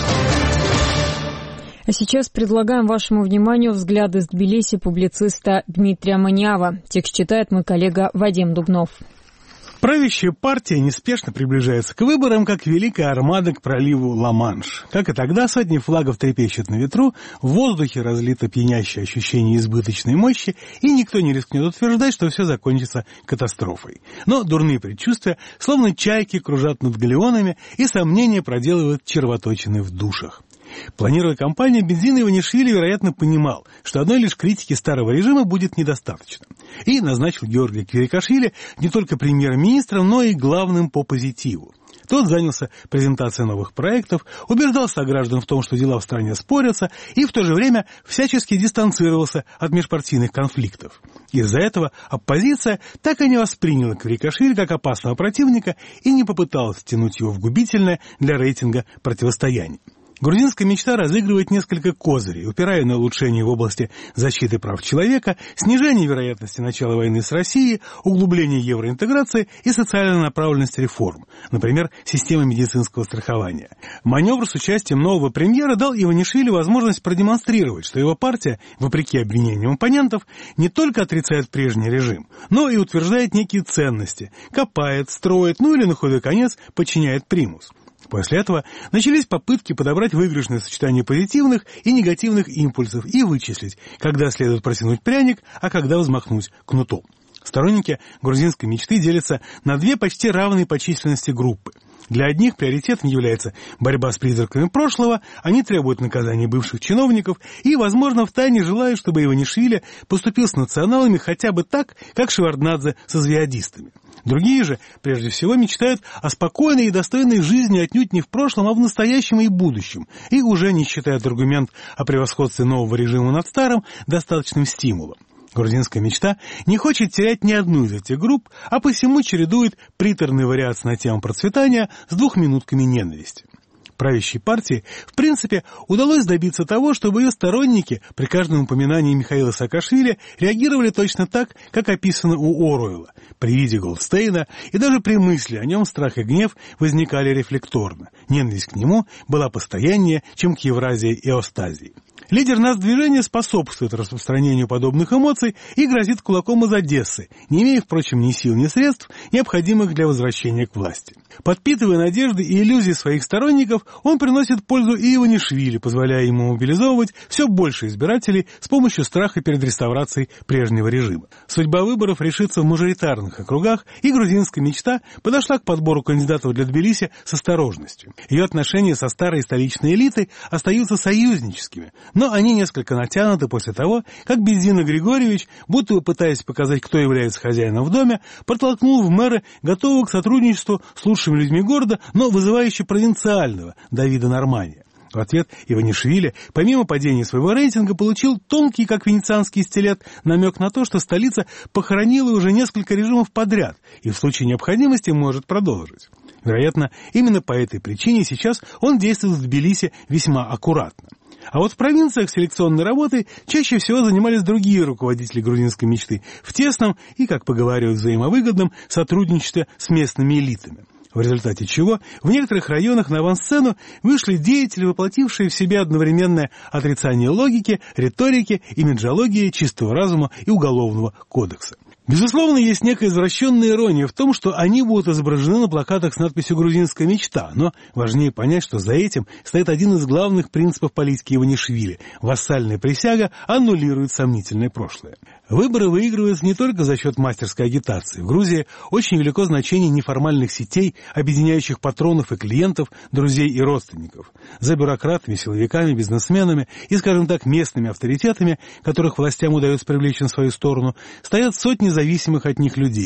А сейчас предлагаем вашему вниманию взгляды с Тбилиси публициста Дмитрия Маниава. Текст читает мой коллега Вадим Дубнов. Правящая партия неспешно приближается к выборам, как великая армада к проливу Ла-Манш. Как и тогда, сотни флагов трепещут на ветру, в воздухе разлито пьянящее ощущение избыточной мощи, и никто не рискнет утверждать, что все закончится катастрофой. Но дурные предчувствия, словно чайки, кружат над галеонами, и сомнения проделывают червоточины в душах. Планируя кампанию, Бензин Иванишвили, вероятно, понимал, что одной лишь критики старого режима будет недостаточно, и назначил Георгия Квирикашвили не только премьер-министром, но и главным по позитиву. Тот занялся презентацией новых проектов, убеждал сограждан в том, что дела в стране спорятся, и в то же время всячески дистанцировался от межпартийных конфликтов. Из-за этого оппозиция так и не восприняла Квирикашвили как опасного противника и не попыталась втянуть его в губительное для рейтинга противостояние. Грузинская мечта разыгрывает несколько козырей, упирая на улучшение в области защиты прав человека, снижение вероятности начала войны с Россией, углубление евроинтеграции и социальной направленности реформ, например, системы медицинского страхования. Маневр с участием нового премьера дал Иванишвили возможность продемонстрировать, что его партия, вопреки обвинениям оппонентов, не только отрицает прежний режим, но и утверждает некие ценности, копает, строит, ну или на худой конец подчиняет примус. После этого начались попытки подобрать выигрышное сочетание позитивных и негативных импульсов и вычислить, когда следует протянуть пряник, а когда взмахнуть кнутом. Сторонники грузинской мечты делятся на две почти равные по численности группы. Для одних приоритетом является борьба с призраками прошлого, они требуют наказания бывших чиновников и, возможно, втайне желают, чтобы Иванишвили поступил с националами хотя бы так, как Шеварднадзе со звеядистами. Другие же, прежде всего, мечтают о спокойной и достойной жизни отнюдь не в прошлом, а в настоящем и будущем, и уже не считают аргумент о превосходстве нового режима над старым достаточным стимулом. Грузинская мечта не хочет терять ни одну из этих групп, а посему чередует приторные вариации на тему процветания с двухминутками ненависти. Правящей партии, в принципе, удалось добиться того, чтобы ее сторонники при каждом упоминании Михаила Саакашвили реагировали точно так, как описано у Оруэлла. При виде Голдстейна и даже при мысли о нем страх и гнев возникали рефлекторно. Ненависть к нему была постояннее, чем к Евразии и Остазии. Лидер нацдвижения способствует распространению подобных эмоций и грозит кулаком из Одессы, не имея, впрочем, ни сил, ни средств, необходимых для возвращения к власти. Подпитывая надежды и иллюзии своих сторонников, он приносит пользу и Иванишвили, позволяя ему мобилизовывать все больше избирателей с помощью страха перед реставрацией прежнего режима. Судьба выборов решится в мажоритарных округах, и грузинская мечта подошла к подбору кандидатов для Тбилиси с осторожностью. Ее отношения со старой столичной элитой остаются союзническими, но они несколько натянуты после того, как Бензин Григорьевич, будто бы пытаясь показать, кто является хозяином в доме, протолкнул в мэры готового к сотрудничеству с лучшими людьми города, но вызывающе провинциального Давида Нормания. В ответ Иванишвили, помимо падения своего рейтинга, получил тонкий, как венецианский стилет, намек на то, что столица похоронила уже несколько режимов подряд и в случае необходимости может продолжить. Вероятно, именно по этой причине сейчас он действует в Тбилиси весьма аккуратно. А вот в провинциях селекционной работой чаще всего занимались другие руководители грузинской мечты в тесном и, как поговаривают, взаимовыгодном сотрудничестве с местными элитами. В результате чего в некоторых районах на авансцену вышли деятели, воплотившие в себе одновременное отрицание логики, риторики, имиджологии, чистого разума и уголовного кодекса. Безусловно, есть некая извращенная ирония в том, что они будут изображены на плакатах с надписью «Грузинская мечта», но важнее понять, что за этим стоит один из главных принципов политики Иванишвили – вассальная присяга аннулирует сомнительное прошлое. Выборы выигрываются не только за счет мастерской агитации. В Грузии очень велико значение неформальных сетей, объединяющих патронов и клиентов, друзей и родственников. За бюрократами, силовиками, бизнесменами и, скажем так, местными авторитетами, которых властям удается привлечь на свою сторону, стоят сотни зависимых от них людей.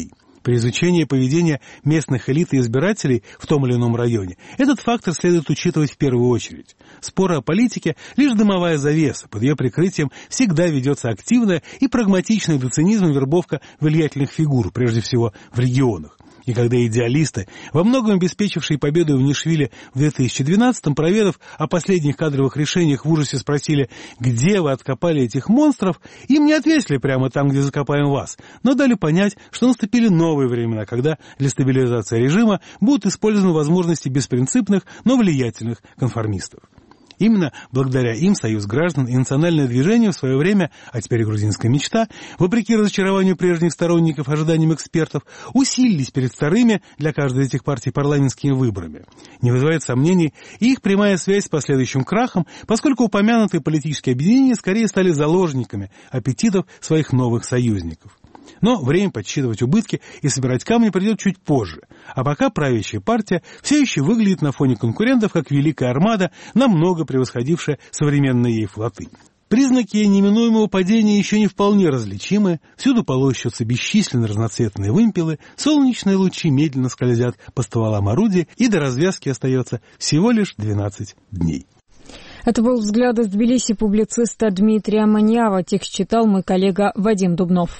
При изучении поведения местных элит и избирателей в том или ином районе этот фактор следует учитывать в первую очередь. Споры о политике – лишь дымовая завеса, под ее прикрытием всегда ведется активная и прагматичная до цинизма вербовка влиятельных фигур, прежде всего в регионах. И когда идеалисты, во многом обеспечившие победу Иванишвили в две тысячи двенадцатом, проведав о последних кадровых решениях, в ужасе спросили, где вы откопали этих монстров, им не ответили прямо там, где закопаем вас, но дали понять, что наступили новые времена, когда для стабилизации режима будут использованы возможности беспринципных, но влиятельных конформистов. Именно благодаря им Союз граждан и национальное движение в свое время, а теперь грузинская мечта, вопреки разочарованию прежних сторонников, ожиданиям экспертов, усилились перед вторыми для каждой из этих партий парламентскими выборами. Не вызывает сомнений и их прямая связь с последующим крахом, поскольку упомянутые политические объединения скорее стали заложниками аппетитов своих новых союзников. Но время подсчитывать убытки и собирать камни придет чуть позже. А пока правящая партия все еще выглядит на фоне конкурентов как великая армада, намного превосходившая современные ей флоты. Признаки неминуемого падения еще не вполне различимы, всюду полощутся бесчисленные разноцветные вымпелы, солнечные лучи медленно скользят по стволам орудий, и до развязки остается всего лишь двенадцать дней. Это был взгляд из Тбилиси публициста Дмитрия Маньява. Текст читал мой коллега Вадим Дубнов.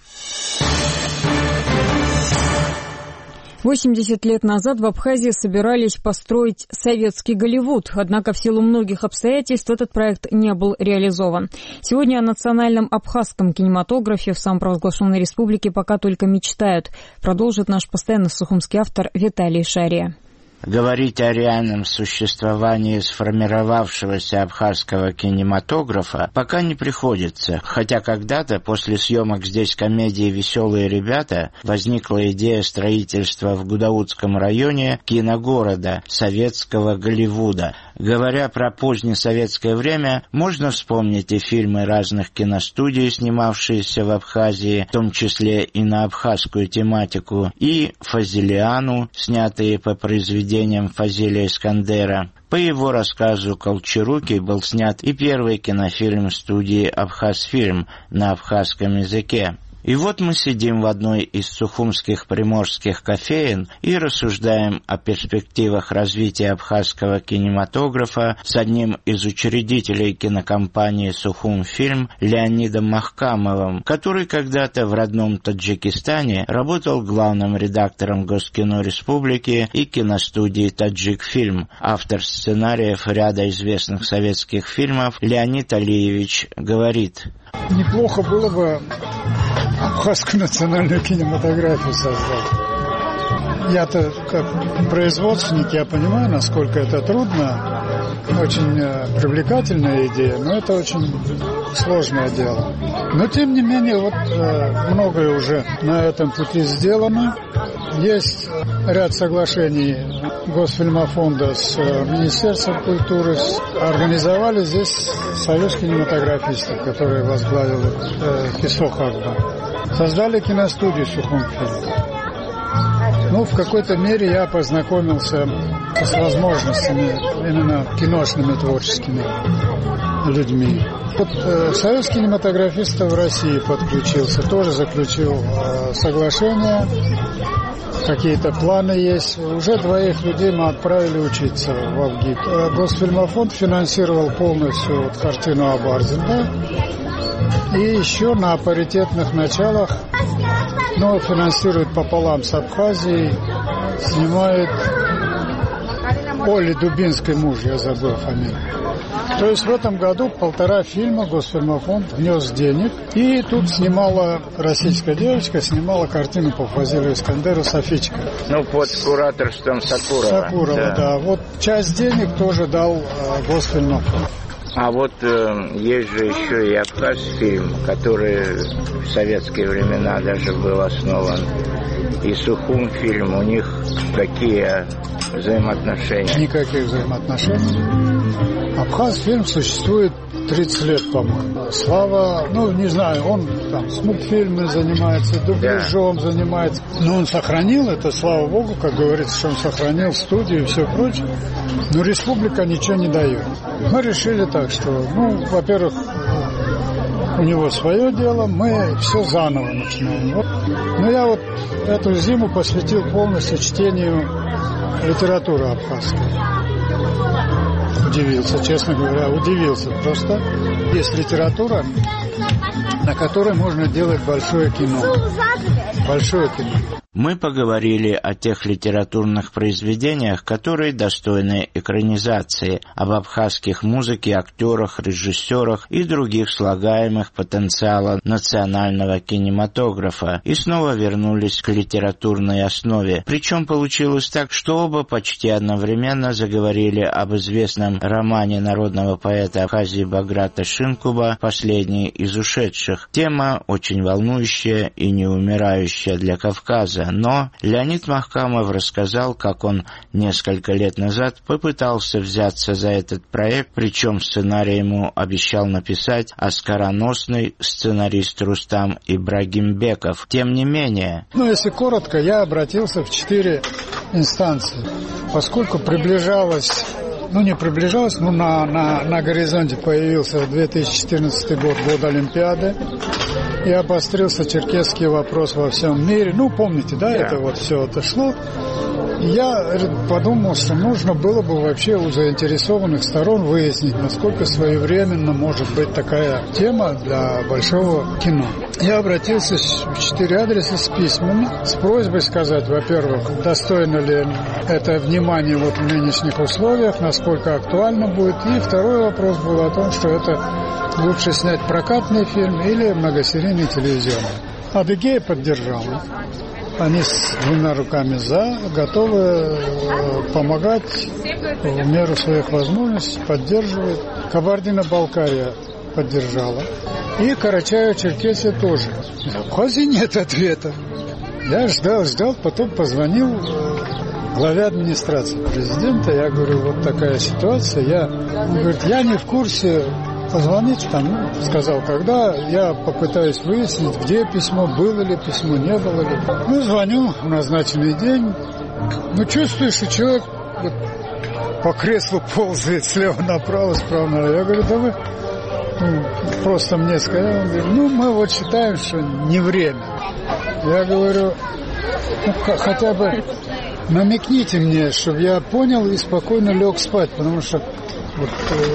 восемьдесят лет назад в Абхазии собирались построить советский Голливуд, однако в силу многих обстоятельств этот проект не был реализован. Сегодня о национальном абхазском кинематографе в самопровозглашенной республике пока только мечтают, продолжит наш постоянный сухумский автор Виталий Шария. Говорить о реальном существовании сформировавшегося абхазского кинематографа пока не приходится, хотя когда-то после съемок здесь комедии «Веселые ребята» возникла идея строительства в Гудаутском районе киногорода советского Голливуда. Говоря про позднесоветское время, можно вспомнить и фильмы разных киностудий, снимавшиеся в Абхазии, в том числе и на абхазскую тематику, и «Фазилиану», снятые по произведениям Фазилия Искандера. По его рассказу Колчаруки был снят и первый кинофильм студии «Абхазфильм» на абхазском языке. И вот мы сидим в одной из сухумских приморских кофеен и рассуждаем о перспективах развития абхазского кинематографа с одним из учредителей кинокомпании «Сухумфильм» Леонидом Махкамовым, который когда-то в родном Таджикистане работал главным редактором Госкино Республики и киностудии «Таджикфильм». Автор сценариев ряда известных советских фильмов Леонид Алиевич говорит: «Неплохо было бы абхазскую национальную кинематографию создать. Я-то как производственник, я понимаю, насколько это трудно, очень привлекательная идея, но это очень сложное дело. Но, тем не менее, вот многое уже на этом пути сделано. Есть ряд соглашений Госфильмофонда с Министерством культуры. Организовали здесь союз кинематографистов, который возглавил э, Хисох Акбар. Создали киностудию «Сухумфильм». Ну, в какой-то мере я познакомился с возможностями именно киношными, творческими людьми. Вот э, Союз кинематографистов в России подключился, тоже заключил э, соглашение. Какие-то планы есть. Уже двоих людей мы отправили учиться в Авгик. Госфильмофонд финансировал полностью вот картину Абарзина. И еще на паритетных началах, но финансирует пополам с Абхазией, снимает Оли Дубинской муж, я забыл фамилию. То есть в этом году полтора фильма Госфильмофонд внес денег. И тут снимала российская девочка, снимала картину по Фазилию Искандеру «Софичка». Ну, под кураторством Сакурова. Сакурова, да. да. Вот часть денег тоже дал э, Госфильмофонд. А вот э, есть же еще и Абхазфильм, который в советские времена даже был основан. И Сухумфильм, у них какие взаимоотношения? Никаких взаимоотношений. Абхазфильм существует тридцать лет, по-моему. Слава, ну, не знаю, он там с мультфильмами занимается, дубляжом да. занимается. Но он сохранил это, слава богу, как говорится, что он сохранил студию и все прочее. Но республика ничего не дает. Мы решили так, что, ну, во-первых, у него свое дело, мы все заново начинаем. Вот. Но я вот эту зиму посвятил полностью чтению литературы абхазской. Удивился, честно говоря, удивился. Просто есть литература, на которой можно делать большое кино. Большое кино. Мы поговорили о тех литературных произведениях, которые достойны экранизации, об абхазских музыке, актерах, режиссерах и других слагаемых потенциала национального кинематографа, и снова вернулись к литературной основе. Причем получилось так, что оба почти одновременно заговорили об известном романе народного поэта Абхазии Баграта Шинкуба «Последний из ушедших». Тема очень волнующая и неумирающая для Кавказа. Но Леонид Махкамов рассказал, как он несколько лет назад попытался взяться за этот проект, причем сценарий ему обещал написать оскароносный сценарист Рустам Ибрагимбеков. Тем не менее... Ну, если коротко, я обратился в четыре инстанции, поскольку приближалось... Ну, не приближалось, но на, на, на горизонте появился две тысячи четырнадцатый год, год Олимпиады, и обострился черкесский вопрос во всем мире. Ну, помните, да, yeah. это вот все это шло. И я подумал, что нужно было бы вообще у заинтересованных сторон выяснить, насколько своевременно может быть такая тема для большого кино. Я обратился в четыре адреса с письмами, с просьбой сказать, во-первых, достойно ли это внимание вот в нынешних условиях, насколько актуально будет. И второй вопрос был о том, что это лучше снять прокатный фильм или многосерийный телевизионный. Адыгея поддержала. Они с двумя руками за, готовы помогать в меру своих возможностей, поддерживают. Кабардино-Балкария поддержала. И Карачаево-Черкесия тоже. В Абхазии нет ответа. Я ждал, ждал, потом позвонил главе администрации президента. Я говорю, вот такая ситуация. Я, он говорит, я не в курсе. Позвонить там, ну, сказал, когда, я попытаюсь выяснить, где письмо, было ли письмо, не было ли. Ну, звоню в назначенный день. Ну, чувствую, что человек вот, по креслу ползает слева направо, справа направо. Я говорю, да вы ну, просто мне сказали. Он говорит, ну, мы вот считаем, что не время. Я говорю, ну, хотя бы намекните мне, чтобы я понял и спокойно лег спать, потому что вот...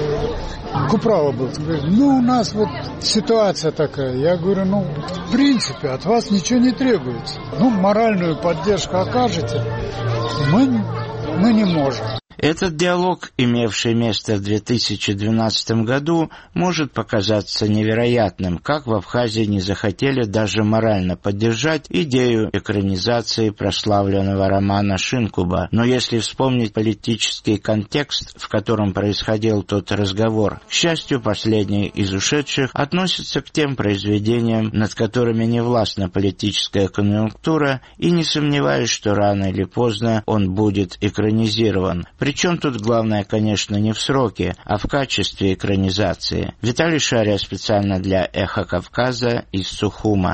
Куправа был. Говорит, ну, у нас вот ситуация такая. Я говорю, ну, в принципе, от вас ничего не требуется. Ну, моральную поддержку окажете, мы, мы не можем. Этот диалог, имевший место в две тысячи двенадцатом году, может показаться невероятным, как в Абхазии не захотели даже морально поддержать идею экранизации прославленного романа Шинкуба. Но если вспомнить политический контекст, в котором происходил тот разговор, к счастью, последний из ушедших относится к тем произведениям, над которыми не властна политическая конъюнктура, и не сомневаюсь, что рано или поздно он будет экранизирован. Причем тут главное, конечно, не в сроке, а в качестве экранизации. Виталий Шария специально для «Эхо Кавказа» из Сухума.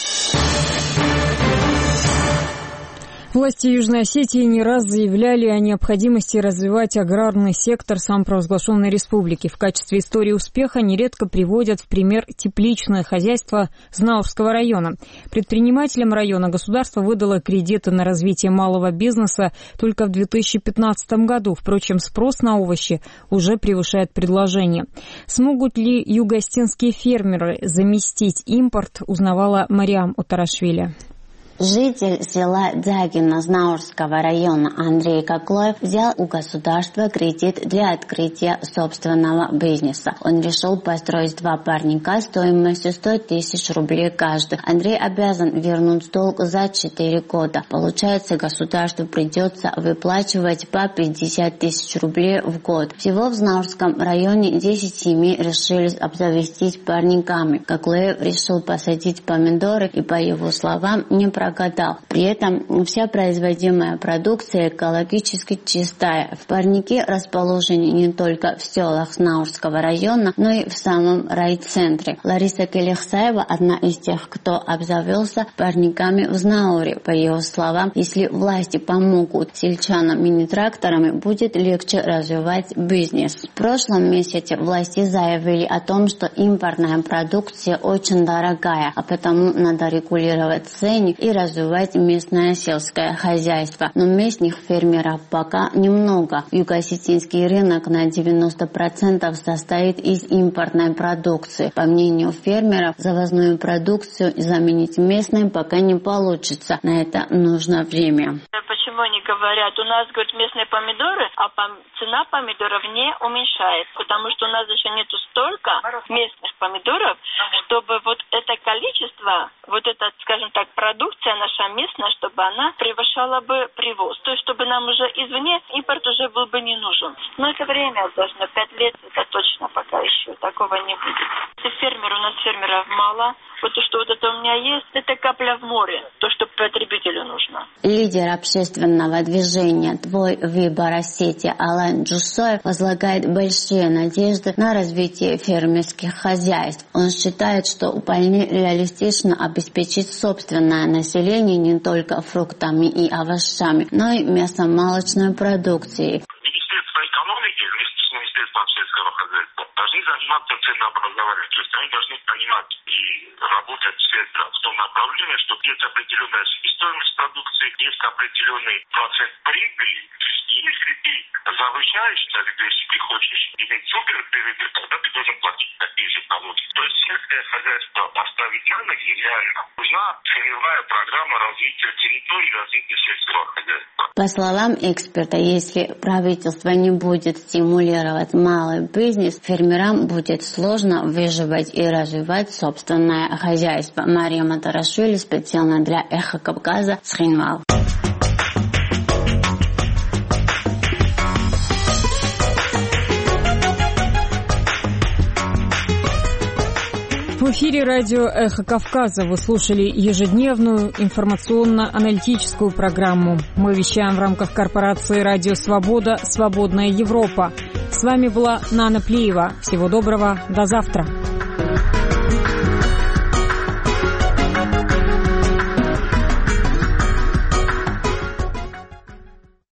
Власти Южной Осетии не раз заявляли о необходимости развивать аграрный сектор самопровозглашенной республики. В качестве истории успеха нередко приводят в пример тепличное хозяйство Знаурского района. Предпринимателям района государство выдало кредиты на развитие малого бизнеса только в две тысячи пятнадцатом году. Впрочем, спрос на овощи уже превышает предложение. Смогут ли юго-осетинские фермеры заместить импорт, узнавала Мариам Утарашвили. Житель села Дягино Знаурского района Андрей Коклоев взял у государства кредит для открытия собственного бизнеса. Он решил построить два парника стоимостью сто тысяч рублей каждый. Андрей обязан вернуть долг за четыре года. Получается, государству придется выплачивать по пятьдесят тысяч рублей в год. Всего в Знаурском районе десять семей решили обзавестись парниками. Коклоев решил посадить помидоры и, по его словам, не проблема. прогадал. При этом вся производимая продукция экологически чистая. В парнике расположены не только в селах Знаурского района, но и в самом райцентре. Лариса Келехсаева одна из тех, кто обзавелся парниками в Знауре. По ее словам, если власти помогут сельчанам мини-тракторами, будет легче развивать бизнес. В прошлом месяце власти заявили о том, что импортная продукция очень дорогая, а потому надо регулировать цены и развивать местное сельское хозяйство. Но местных фермеров пока немного. Юго-осетинский рынок на девяносто процентов состоит из импортной продукции. По мнению фермеров, завозную продукцию заменить местной пока не получится. На это нужно время. Почему они говорят, у нас, говорят, местные помидоры, а цена помидоров не уменьшается, потому что у нас еще нету столько местных помидоров, чтобы вот это количество, вот эта, скажем так, продукция наша местная, чтобы она превышала бы привоз. То есть, чтобы нам уже извне импорт уже был бы не нужен. Но это время должно, пять лет, это точно пока еще такого не будет. И фермер, у нас фермеров мало. Вот то, что вот это у меня есть, это капля в море, то, что потребителю нужно. Лидер общественного движения «Твой выбор Осетия» Алан Джусоев возлагает большие надежды на развитие фермерских хозяйств. Он считает, что вполне реалистично обеспечить собственное население не только фруктами и овощами, но и мясомолочной продукцией. Министерство экономики вместе с Министерством сельского хозяйства должны заниматься ценообразованием. То есть они должны понимать и работать в том направлении, что есть определенная себестоимость продукции, есть определенный процент прибыли. И если ты завышаешь, если ты хочешь иметь суперприбыль, тогда ты должен платить такие же налоги. То есть сельское хозяйство поставить на ноги реально. Нужна целевая программа развития территории, развития сельского хозяйства. По словам эксперта, если правительство не будет стимулировать малый бизнес, фермерам будет сложно выживать и развивать собственное хозяйство. Мария Матарашвили специально для Эхо Кавказа, Цхинвал. В эфире радио «Эхо Кавказа» вы слушали ежедневную информационно-аналитическую программу. Мы вещаем в рамках корпорации «Радио Свобода. Свободная Европа». С вами была Нана Плиева. Всего доброго. До завтра.